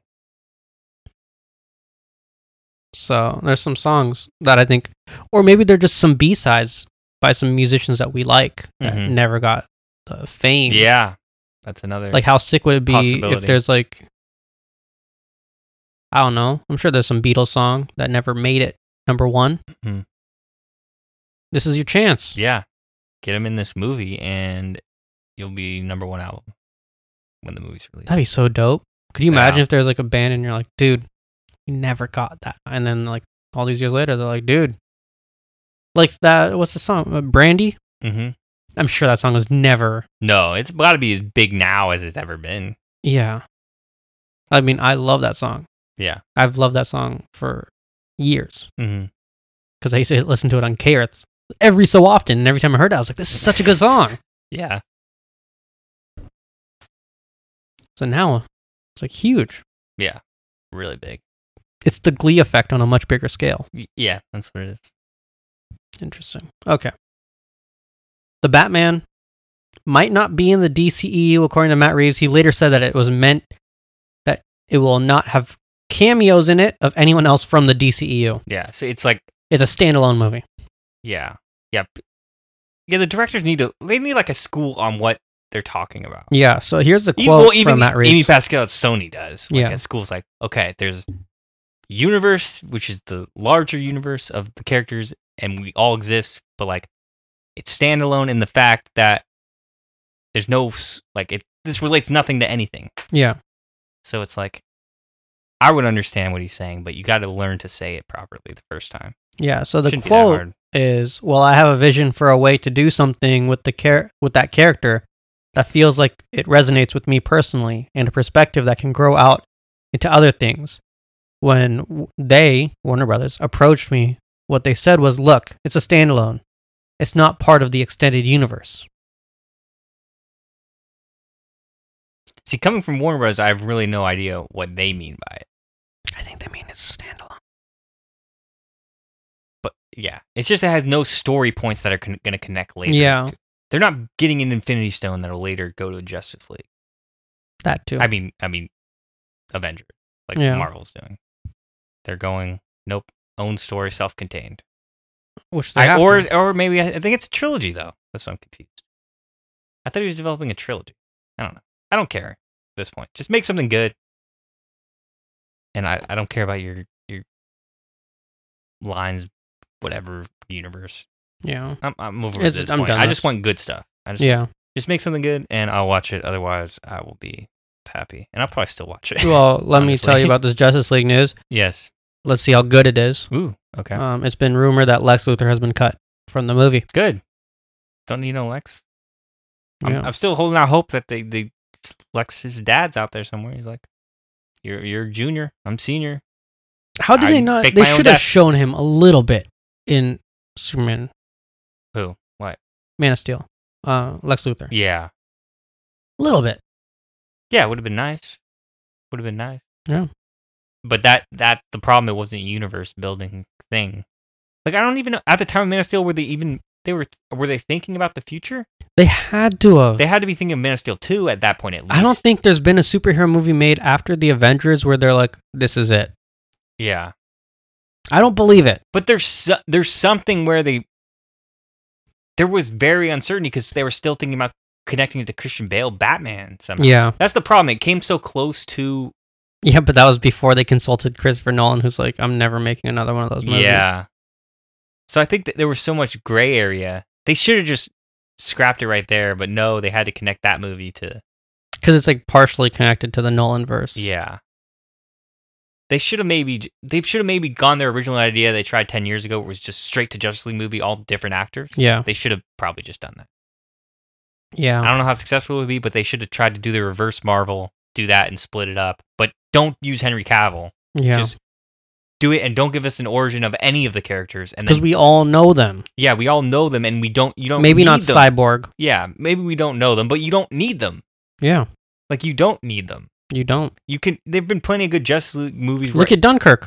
So there's some songs that I think, or maybe they're just some B sides by some musicians that we like that Mhm. never got the fame. Yeah, that's another. Like, how sick would it be if Possibility. there's like, I don't know. I'm sure there's some Beatles song that never made it number one. Mhm. This is your chance. yeah, get them in this movie and you'll be number one album when the movie's released. That'd be so dope. Could you Yeah. imagine if there's like a band and you're like, dude, we never got that, and then like all these years later, they're like, dude, like that. What's the song? Uh, Brandy. hmm I'm sure that song was never. No, it's got to be as big now as it's ever been. Yeah. I mean, I love that song. Yeah. I've loved that song for years hmm because I used to listen to it on K Earth every so often, and every time I heard it, I was like, "This is such a good song." Yeah. So now it's like huge. Yeah. Really big. It's the Glee effect on a much bigger scale. Y- Yeah, that's what it is. Interesting. Okay. The Batman might not be in the D C E U, according to Matt Reeves. He later said that it was meant that it will not have cameos in it of anyone else from the D C E U. Yeah. So it's like, It's a standalone movie. yeah. Yeah. p- Yeah, the directors need to, they need like a school on what they're talking about. Yeah. So here's the Even, quote well, even from Matt Amy Reeves. Pascal at Sony does. Like, Yeah. at school's like, okay, there's universe, which is the larger universe of the characters, and we all exist, but like, it's standalone in the fact that there's no, s- like, it this relates nothing to anything. Yeah. So it's like, I would understand what he's saying, but you got to learn to say it properly the first time. Yeah. So the Shouldn't be that quote hard. is, "Well, I have a vision for a way to do something with the char- with that character that feels like it resonates with me personally, and a perspective that can grow out into other things." When w- they, Warner Brothers, approached me, what they said was, "Look, it's a standalone. It's not part of the extended universe." See, coming from Warner Bros., I have really no idea what they mean by it. I think they mean it's a standalone. But yeah, it's just it has no story points that are con- going to connect later. Yeah. They're not getting an Infinity Stone that'll later go to Justice League. That too. I mean, I mean, Avengers, like Yeah. Marvel's doing. They're going, nope, own story, self-contained. Which they I, have or to. or maybe I, I think it's a trilogy though. That's why I'm confused. I thought he was developing a trilogy. I don't know. I don't care at this point. Just make something good. And I, I don't care about your your lines, whatever universe. Yeah. I'm I'm over It's- this I'm point. done I with- just want good stuff. I just Yeah. just make something good and I'll watch it. Otherwise, I will be happy, and I'll probably still watch it. Well, let me Honestly. tell you about this Justice League news. Yes. Let's see how good it is. Ooh. Okay. Um, it's been rumored that Lex Luthor has been cut from the movie. Good. Don't need no Lex. I'm, Yeah. I'm still holding out hope that they, they Lex's dad's out there somewhere. He's like, you're you're junior. I'm senior. How did I they not? fake They my own should have death. shown him a little bit in Superman, Who? What? Man of Steel, uh, Lex Luthor. Yeah. A little bit. Yeah. Would have been nice. Would have been nice. Yeah. but that that's the problem. It wasn't a universe building thing. Like I don't even know at the time of Man of Steel were they even they were were they thinking about the future? They had to have. They had to be thinking of Man of Steel two at that point at least. I don't think there's been a superhero movie made after the Avengers where they're like, this is it. Yeah. I don't believe it. But there's so, there's something where they there was very uncertainty because they were still thinking about connecting it to Christian Bale Batman somehow. Yeah. That's the problem. It came so close to Yeah, but that was before they consulted Christopher Nolan, who's like, I'm never making another one of those movies. Yeah. So I think that there was so much gray area. They should have just scrapped it right there, but no, they had to connect that movie to because it's like partially connected to the Nolan verse. Yeah. They should have maybe they should have maybe gone their original idea they tried ten years ago, where it was just straight to Justice League movie, all different actors. Yeah. They should have probably just done that. Yeah. I don't know how successful it would be, but they should have tried to do the reverse Marvel, do that and split it up. But don't use Henry Cavill. Yeah. Just do it and don't give us an origin of any of the characters. And because we all know them. Yeah, we all know them, and we don't. You don't. Maybe need not them. Cyborg. Yeah, maybe we don't know them, but you don't need them. Yeah. Like you don't need them. You don't. You can. There've been plenty of good Justice League movies. Look where, at Dunkirk.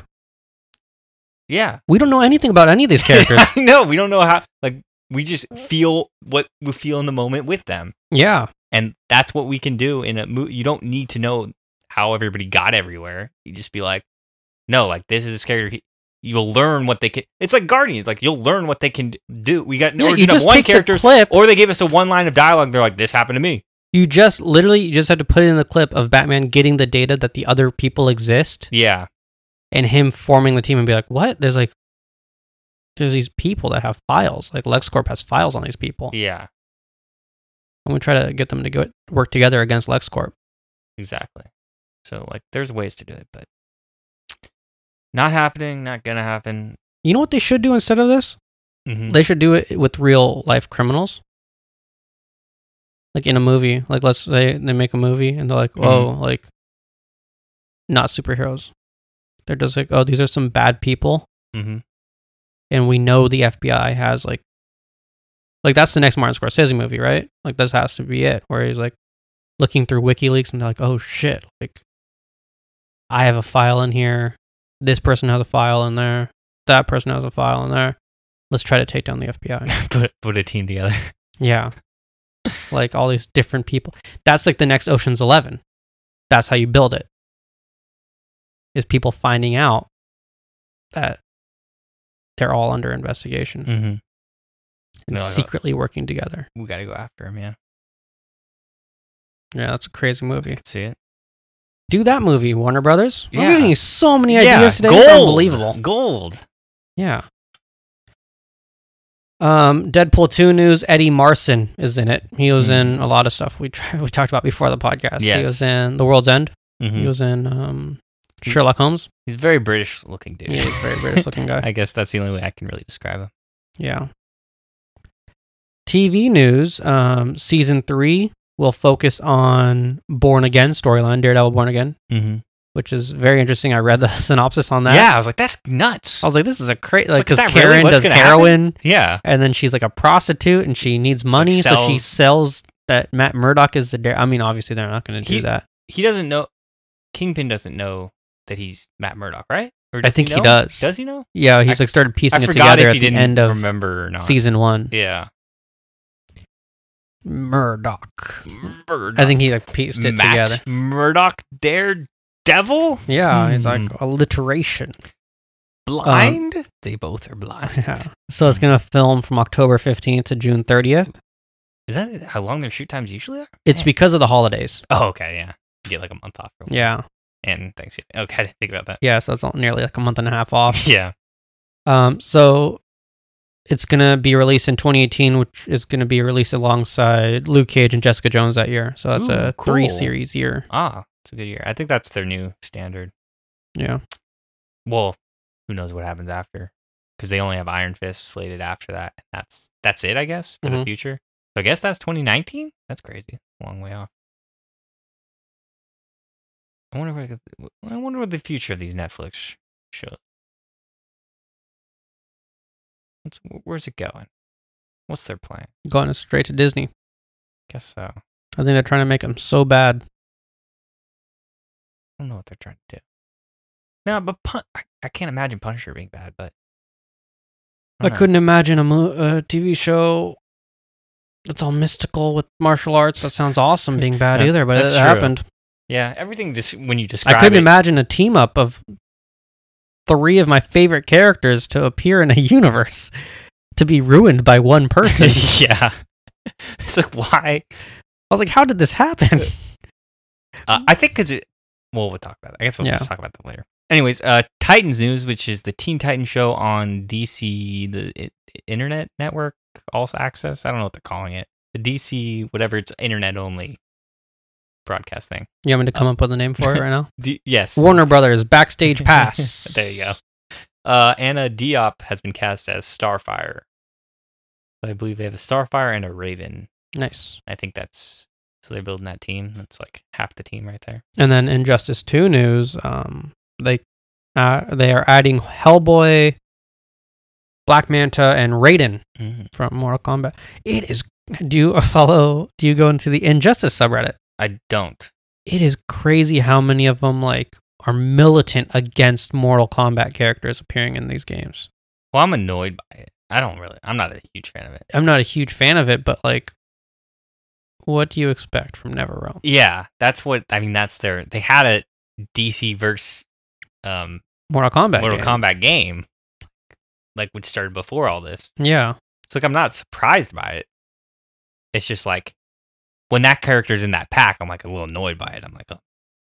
Yeah. We don't know anything about any of these characters. No, we don't know how. Like we just feel what we feel in the moment with them. Yeah. And that's what we can do in a movie. You don't need to know how everybody got everywhere. You just be like, no, like this is this character. You'll learn what they can. It's like Guardians. Like you'll learn what they can do. We got an Yeah, you origin of just one take the character, clip- or they gave us a one line of dialogue. They're like, this happened to me. You just literally you just have to put in the clip of Batman getting the data that the other people exist Yeah. and him forming the team and be like, what? There's like there's these people that have files. Like LexCorp has files on these people. Yeah. And we try to get them to go work together against LexCorp. Exactly. So like, there's ways to do it, but not happening. Not gonna happen. You know what they should do instead of this? Mm-hmm. They should do it with real life criminals. Like in a movie. Like let's say they make a movie and they're like, oh, Mhm. like not superheroes. They're just like, oh, these are some bad people. Mm-hmm. And we know the F B I has like like that's the next Martin Scorsese movie, right? Like this has to be it, where he's like looking through WikiLeaks and they're like, oh shit, like I have a file in here, this person has a file in there, that person has a file in there. Let's try to take down the F B I. put put a team together. Yeah. Like all these different people. That's like the next Ocean's Eleven. That's how you build it. Is people finding out that they're all under investigation Mm-hmm. and No, I don't- secretly working together. We got to go after him. Yeah. Yeah, that's a crazy I movie. could see it. Do that movie, Warner Brothers. I'm Yeah. giving you so many Yeah, ideas today. gold. It's unbelievable. Gold. Yeah. Um, Deadpool two news. Eddie Marson is in it. He was in a lot of stuff we try, we talked about before the podcast. He Yes. was in The World's End. Mm-hmm. He was in um, Sherlock Holmes. He's a very British looking dude. Yeah, he's a very British looking guy. I guess that's the only way I can really describe him. Yeah. T V news. Um, season three will focus on Born Again storyline, Daredevil Born Again, Mm-hmm. which is very interesting. I read the synopsis on that. Yeah, I was like, that's nuts. I was like, this is a crazy, like, like, is because that really Karen what's does gonna heroin, yeah. and then she's like a prostitute, and she needs money, like, so she sells- sells that Matt Murdock is the dare. I mean, obviously they're not going to do He- that. He doesn't know. Kingpin doesn't know that he's Matt Murdock, right? Or I does think he know? does. Does he know? Yeah, he's I- like started piecing I it forgot together if at he the didn't end of remember or not. season one. Yeah. Murdoch. Murdoch. I think he like pieced it Matt together. Murdoch Daredevil? Yeah, he's Hmm. like alliteration. Blind? they both are blind. Yeah. So it's gonna film from October fifteenth to June thirtieth. Is that how long their shoot times usually are? It's Man. because of the holidays. Oh, okay, yeah. You get like a month off. From Yeah. And Thanksgiving. Okay, I didn't think about that. Yeah, so it's nearly like a month and a half off. Yeah. Um, so it's gonna be released in twenty eighteen, which is gonna be released alongside Luke Cage and Jessica Jones that year. So that's Ooh, a cool. three series year. Ah, it's a good year. I think that's their new standard. Yeah. Well, who knows what happens after? Because they only have Iron Fist slated after that. That's that's it, I guess, for the Mhm. future. So I guess that's twenty nineteen. That's crazy. Long way off. I wonder what I wonder what the future of these Netflix shows. What's, where's it going? What's their plan? Going straight to Disney. Guess so. I I think they're trying to make them so bad. don't know what they're trying to do. No, but Pun- I, I can't imagine Punisher being bad, but I don't know. couldn't imagine a, mo- a T V show that's all mystical with martial arts. That sounds awesome being bad Yeah, either, but it that's true. happened. Yeah, everything just when you describe I couldn't it, imagine a team up of three of my favorite characters to appear in a universe to be ruined by one person. yeah. It's like, why? I was like, how did this happen? Uh, I think because it. Well, we'll talk about it. I guess we'll Yeah. just talk about that later. Anyways, uh, Titans News, which is the Teen Titans show on D C, the I- Internet Network, All Access. I don't know what they're calling it. The D C, whatever, it's internet only broadcast thing. You want me to come up with a name for it right now? D- yes. Warner Brothers Backstage Pass. There you go. Uh, Anna Diop has been cast as Starfire. So I believe they have a Starfire and a Raven. Nice. I think that's so they're building that team. That's like half the team right there. And then Injustice two news, um, they uh, they are adding Hellboy, Black Manta, and Raiden Mm. from Mortal Kombat. It is. Do you follow? Do you go into the Injustice subreddit? I don't. It is crazy how many of them like are militant against Mortal Kombat characters appearing in these games. Well, I'm annoyed by it. I don't really. I'm not a huge fan of it. I'm not a huge fan of it, but like, what do you expect from NetherRealm? Yeah, that's what I mean. That's their. They had a D C versus um, Mortal Kombat. Mortal game. Kombat game, like which started before all this. Yeah, It's like I'm not surprised by it. It's just like when that character's in that pack, I'm like a little annoyed by it. I'm like, oh.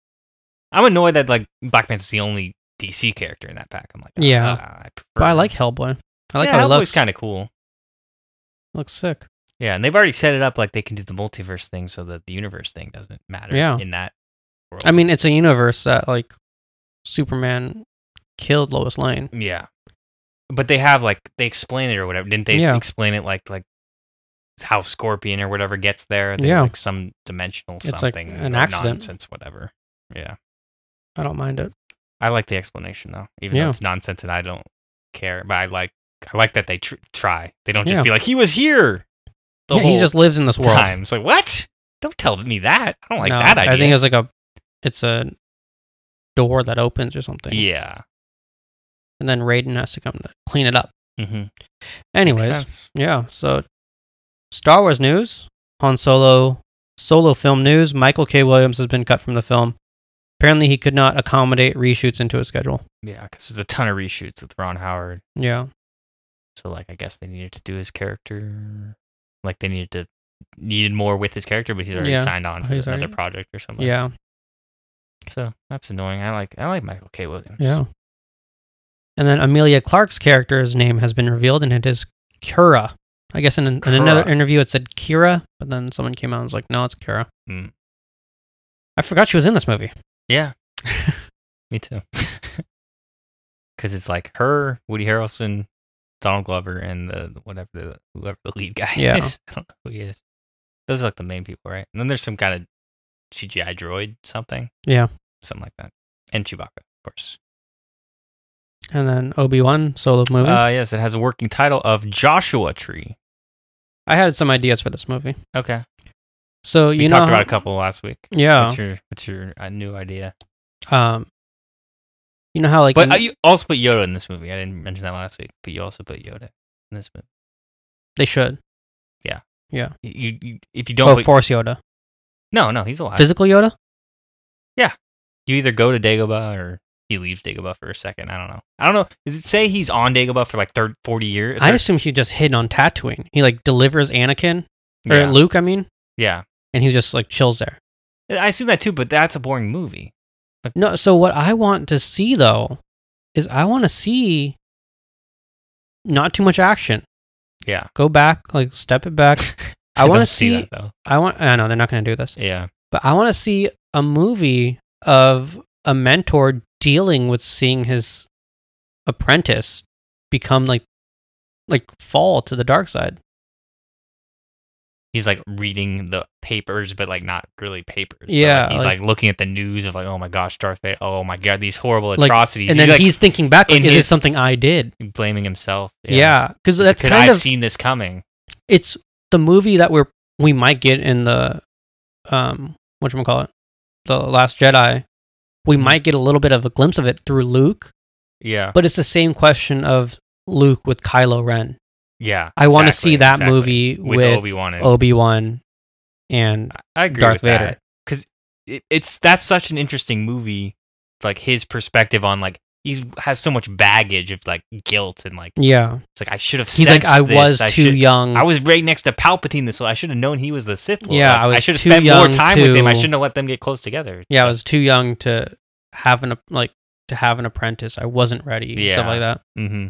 I'm annoyed that like Black Panther's the only D C character in that pack. I'm like, oh, Yeah. I prefer. but I like Hellboy. I like yeah, how it Hellboy's looks. kind of cool. Looks sick. Yeah, and they've already set it up like they can do the multiverse thing, so that the universe thing doesn't matter. Yeah. in that world. I mean, it's a universe that like Superman killed Lois Lane. Yeah, but they have like they explain it or whatever. Didn't they Yeah. explain it like like how Scorpion or whatever gets there? They, Yeah. like some dimensional It's like something, an or accident. nonsense, whatever. Yeah, I don't mind it. I like the explanation though, even Yeah. though it's nonsense and I don't care. But I like I like that they tr- try. They don't just Yeah. be like he was here. The Yeah, he whole just lives in this world. time. It's like what? Don't tell me that. I don't like No, that idea. I think it's like a, it's a door that opens or something. yeah. And then Raiden has to come to clean it up. Mm-hmm. Anyways, yeah. So, Star Wars news: Han Solo solo film news. Michael K. Williams has been cut from the film. Apparently, he could not accommodate reshoots into his schedule. Yeah, because there's a ton of reshoots with Ron Howard. Yeah, So like I guess they needed to do his character, like they needed to needed more with his character, but he's already Yeah, signed on for he's another already- project or something. yeah, So that's annoying. I like I like Michael K. Williams. yeah. And then Amelia Clark's character's name has been revealed, and it is Kira. I guess in, in another Kira. interview it said Kira, but then someone came out and was like, "No, it's Kira." Mm. I forgot she was in this movie. Yeah. Me too. Because it's like her, Woody Harrelson, Donald Glover, and the whatever the whoever the lead guy Yeah. is. I don't know who he is. Those are like the main people, right? And then there's some kind of C G I droid, something, Yeah. something like that, and Chewbacca, of course. And then Obi-Wan solo movie. Uh, yes, it has a working title of Joshua Tree. I had some ideas for this movie. Okay, So we you know, talked how- about a couple last week. Yeah. What's your what's your uh, new idea? Um, you know how like But in- uh, you also put Yoda in this movie. I didn't mention that last week, but you also put Yoda in this movie. they should. Yeah. Yeah. You, you if you don't Oh, put, Force Yoda, no no he's alive. physical Yoda. You either go to Dagobah or he leaves Dagobah for a second. I don't know. I don't know. Does it say he's on Dagobah for like thirty, forty years? I assume he just hid on Tatooine. He like delivers Anakin or yeah. Luke, I mean, yeah. and he just like chills there. I assume that too, but that's a boring movie. No, so what I want to see though is I want to see not too much action. Yeah. Go back, like step it back. I I'd want to love see. that though. I want. I know they're not going to do this, Yeah. but I want to see a movie of a mentor dealing with seeing his apprentice become like, like fall to the dark side. He's like reading the papers, but like not really papers. but, Yeah, like, he's like- like, looking at the news of like, oh my gosh, Darth Vader. Oh my god, these horrible Like, atrocities. And he's then like he's thinking back, like, in is his- it something I did? blaming himself. Yeah, because He's like, that's Could kind I have of seen this coming? it's the movie that we're we might get in the um whatchamacallit, the Last Jedi, We might get a little bit of a glimpse of it through Luke, Yeah. but it's the same question of Luke with Kylo Ren. Yeah. I want to exactly, see that exactly. movie with, with Obi-Wan. And, Obi-Wan and I agree Darth with Vader. that. Because it, it's that's such an interesting movie. Like his perspective on like he's has so much baggage of like guilt and like yeah. it's like I should have. He's like, sensed I this. was I too should- young. I was right next to Palpatine, this so I should have known he was the Sith Lord. Yeah, Like, I was should have too spent more young time with him. I to- shouldn't have let them get close together. yeah, So- I was too young to have an like to have an apprentice. I wasn't ready. Yeah. Stuff like that. Mm-hmm.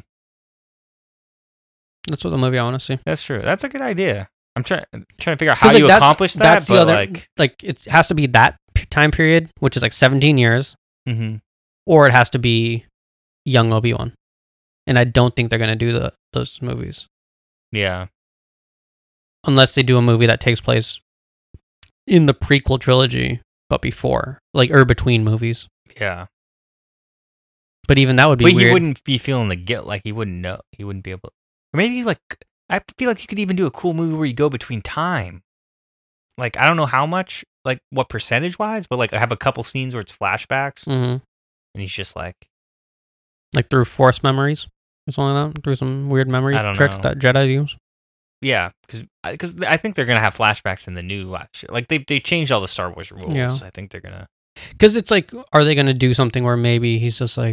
That's what the movie I want to see. That's true. That's a good idea. I'm trying trying to figure out 'Cause, how like, you that's- accomplish that, That's but the other like, like it has to be that p- time period, which is like seventeen years, mm-hmm. or it has to be young Obi-Wan. And I don't think they're gonna do the those movies yeah, unless they do a movie that takes place in the prequel trilogy, but before, like or between movies. yeah. But even that would be But weird. he wouldn't be feeling the guilt. Like he wouldn't know. He wouldn't be able. Or maybe like I feel like you could even do a cool movie where you go between time. Like I don't know how much, like what percentage wise, but like I have a couple scenes where it's flashbacks, hmm and he's just like, Like through force memories or something like that. Through some weird memory I don't trick know. that Jedi use. yeah, because because I think they're gonna have flashbacks in the new last year. Like they they changed all the Star Wars rules. Yeah. I think they're gonna. Because it's like, are they going to do something where maybe he's just like,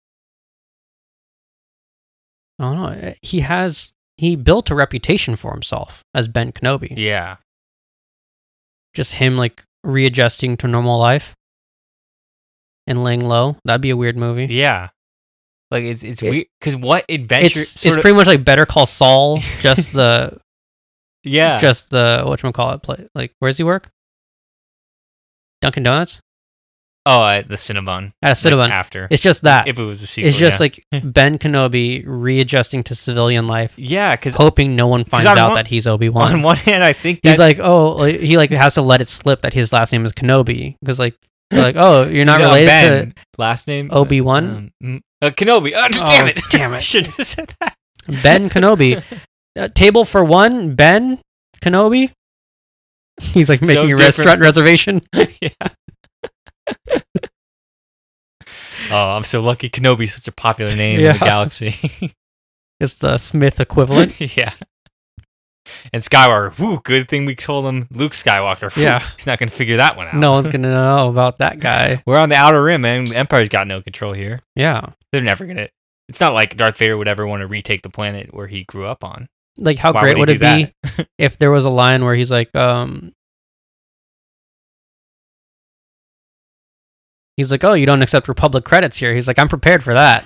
I don't know. He has, he built a reputation for himself as Ben Kenobi. Yeah, Just him like readjusting to normal life and laying low. That'd be a weird movie. yeah. Like it's it's It- weird because what adventure? It's sort it's of, pretty much like Better Call Saul, just the yeah, just the whatchamacallit play. Like, where does he work? Dunkin' Donuts oh uh, the Cinnabon at a Cinnabon. like, after It's just that. if it was a sequel. It's just yeah. like Ben Kenobi readjusting to civilian life, yeah, because hoping no one finds on out one- that he's Obi on Wan. one hand, I think He's that, like, oh, like, he like has to let it slip that his last name is Kenobi because like, they're like, oh, you're not he's, uh, related Ben, last name Obi-Wan? Um, mm, uh, Kenobi. Oh, Oh, damn it! damn it. I should have said that. to Ben Kenobi. Uh, table for one, Ben Kenobi. He's like So making a different. restaurant reservation. yeah. Oh, I'm so lucky. Kenobi's such a popular name in Yeah. the galaxy. It's the Smith equivalent. yeah. And Skywalker. Whew, good thing we told him Luke Skywalker. Whew, Yeah. He's not going to figure that one out. No one's gonna know about that guy. We're on the outer rim, man. The Empire's got no control here. Yeah, They're never going to. It's not like Darth Vader would ever want to retake the planet where he grew up on. like how Why great would would he it do be if there was a line where he's like, um, he's like, oh, you don't accept Republic credits here. He's like, I'm prepared for that.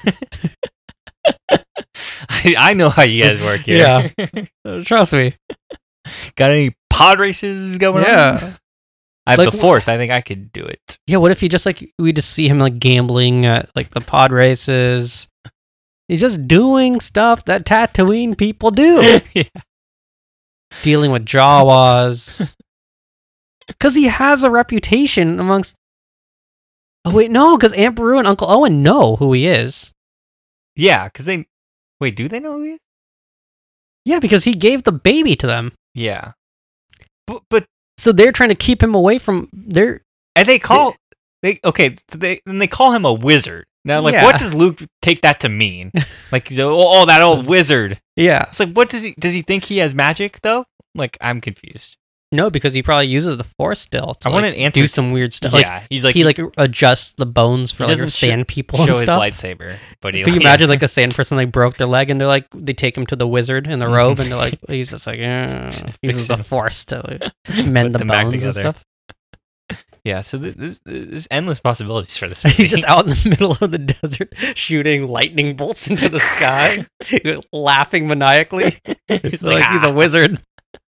I, I know how you guys work here. Uh, Trust me. Got any pod races going on? Yeah. I have Like, the Force. I think I could do it. Yeah, what if he just like we just see him like gambling at like the pod races? He's just doing stuff that Tatooine people do. yeah. Dealing with Jawas. Cause he has a reputation amongst Oh wait, no, because Aunt Beru and Uncle Owen know who he is. Yeah, because they. Wait, do they know who he is? Yeah, because he gave the baby to them. Yeah. But, but So they're trying to keep him away from their and they call. They Okay, so they, and they call him a wizard. Now, like, Yeah. what does Luke take that to mean? Like, he's, oh, oh, that old wizard. Yeah. It's like, what does he. Does he think he has magic, though? Like, I'm confused. No, because he probably uses the force still to I want like, an answer do to- some weird stuff. Like, yeah, he's like. he like adjusts the bones for He like doesn't sand sho- people show and his stuff. lightsaber. But he, Can you yeah. imagine like a sand person like broke their leg and they're like they take him to the wizard in the robe and they're like he's just like eh, uses the him. force to like, mend the them back bones and together. stuff. Yeah, so th- this, there's endless possibilities for this movie. He's just out in the middle of the desert shooting lightning bolts into the sky, laughing maniacally. He's like, like, he's a "Ah." wizard.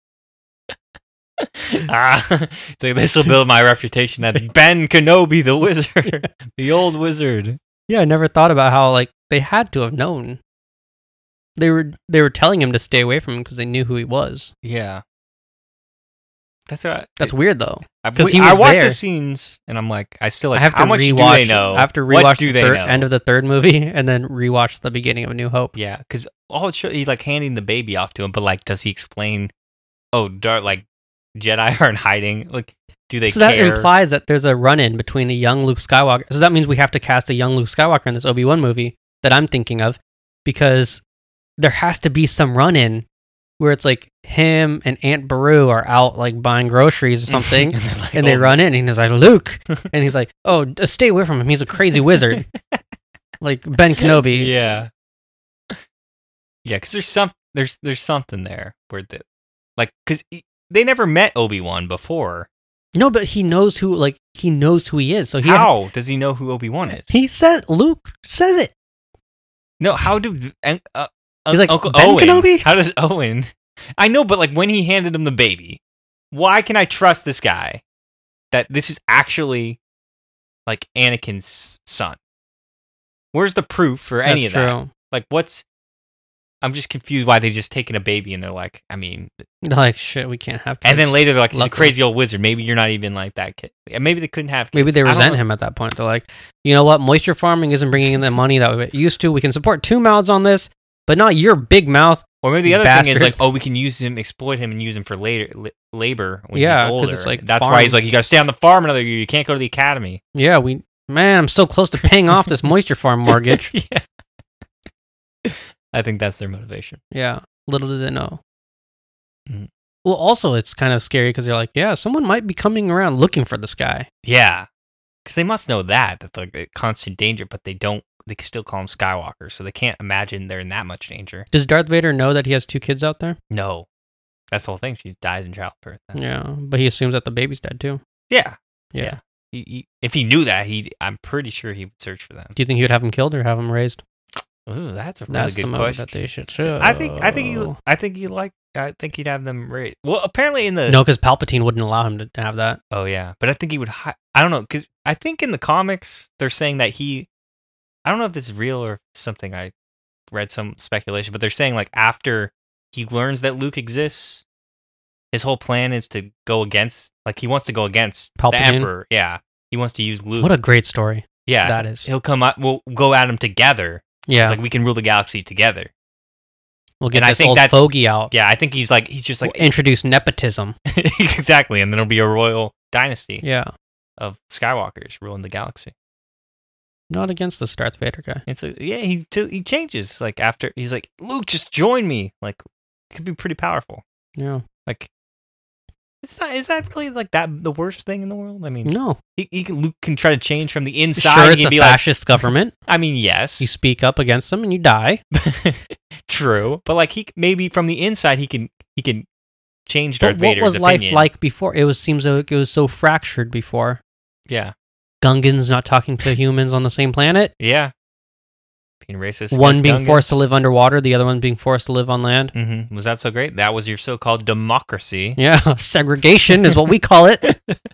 Ah, it's like, this will build my reputation as Ben Kenobi, the wizard, the old wizard. Yeah, I never thought about how like they had to have known. They were they were telling him to stay away from him because they knew who he was. Yeah, that's right. That's weird though. I, 'cause we- he I was watched there. the scenes, and I'm like, I still like. I have to how much rewatch. do they know? I have to What rewatch do the they third, know? end of the third movie and then rewatch the beginning of A New Hope. Yeah, because all it show, he's like handing the baby off to him, but like, does he explain? Oh, Darth, like Jedi are in hiding? Like, do they so care? that implies that there's a run-in between a young Luke Skywalker. So that means we have to cast a young Luke Skywalker in this Obi-Wan movie that I'm thinking of, because there has to be some run-in where it's like him and Aunt Beru are out like buying groceries or something, and like, and they oh, run in, and he's like, Luke, and he's like, oh, just stay away from him. He's a crazy wizard, like Ben Kenobi. Yeah, yeah, because there's some there's there's something there where the like because they never met Obi-Wan before. No, but he knows who like he knows who he is. So he how does he know who Obi-Wan is? He says Luke says it. No, how do and uh, He's like, Uncle Ben Owen? Kenobi? How does Owen? I know, but like when he handed him the baby, why can I trust this guy that this is actually like Anakin's son? Where's the proof for any That's of that? true. Like, what's? I'm just confused why they just taken a baby and they're like, I mean, They're like, shit, we can't have kids. and then later they're like, he's a Luckily. crazy old wizard. Maybe you're not even like that kid. And maybe they couldn't have kids. Maybe they I don't resent know. him at that point. They're like, you know what? Moisture farming isn't bringing in the money that we used to. We can support two mouths on this, but not your big mouth. Or maybe the other bastard. thing is like, oh, we can use him, exploit him, and use him for later li- labor when Yeah, he's 'cause older. it's like That's farm. why he's like, you got to stay on the farm another year. You can't go to the academy. Yeah, we, man, I'm so close to paying off this moisture farm mortgage. Yeah. I think that's their motivation. Yeah, little did they know. Mhm. Well, also, it's kind of scary because they're like, yeah, someone might be coming around looking for this guy. Yeah, because they must know that that they're in constant danger, but they don't. They can still call him Skywalker, so they can't imagine they're in that much danger. Does Darth Vader know that he has two kids out there? No, that's the whole thing. She dies in childbirth. That's, Yeah, but he assumes that the baby's dead too. yeah, Yeah. yeah. He, he, if he knew that, he, I'm pretty sure he would search for them. Do you think he would have him killed or have him raised? Ooh, that's a really That's good the move question. that they should show. I think, I think he, I think he like, I think he'd have them raised. Well, apparently in the No, because Palpatine wouldn't allow him to have that. Oh yeah, but I think he would. Hi- I don't know, because I think in the comics they're saying that he. I don't know if this is real or something. I read some speculation, but they're saying like after he learns that Luke exists, his whole plan is to go against. Like he wants to go against Palpatine? the Emperor. Yeah, he wants to use Luke. What a great story. yeah, that is. He'll come up. We'll go at him together. Yeah, It's like we can rule the galaxy together. we'll get and I this think old that's- fogey out. Yeah, I think he's like he's just like We'll introduce nepotism. exactly, and then it'll be a royal dynasty Yeah, of Skywalkers ruling the galaxy. not against the Darth Vader guy. It's a, yeah, he t- he changes like after he's like Luke, just join me. Like it could be pretty powerful. Yeah, Like it's not. Is that really like that the worst thing in the world? I mean, no, he, he can, Luke can try to change from the inside. sure, he it's can a be fascist government. like, I mean, yes, You speak up against them and you die. true. But like he maybe from the inside he can he can change Darth But what Vader's was life opinion. like before? It was seems like it was so fractured before. Yeah, Gungans not talking to humans on the same planet. yeah. Being racist. One being forced to live underwater, the other one being forced to live on land. Mm-hmm. Was that so great? That was your so-called democracy. Yeah, segregation is what we call it.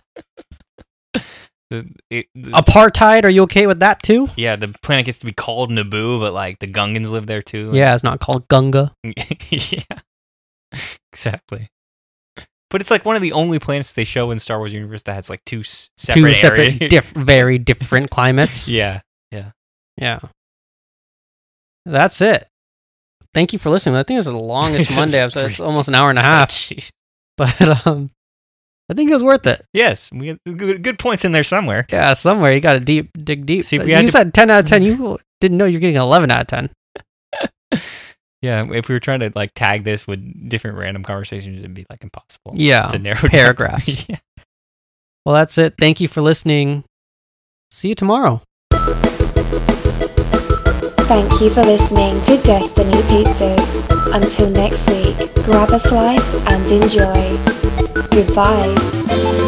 The- it- the- Apartheid, are you okay with that too? yeah, the planet gets to be called Naboo, but like the Gungans live there too. Yeah, it's not called Gunga. Yeah, exactly. But it's like one of the only planets they show in Star Wars universe that has like two s- separate Two separate, areas. diff- very different climates. yeah, Yeah. That's it. Thank you for listening. I think it's the longest Monday episode. It's almost an hour and a half. But um, I think it was worth it. Yes, we had good, good points in there somewhere. Yeah, somewhere you got to deep dig deep. See, if we you had to- said ten out of ten. You didn't know you're getting eleven out of ten. Yeah, if we were trying to like tag this with different random conversations, it'd be like impossible. Yeah, to narrow down. paragraphs. Yeah. Well, that's it. Thank you for listening. See you tomorrow. Thank you for listening to Destiny Pizzas. Until next week, grab a slice and enjoy. Goodbye.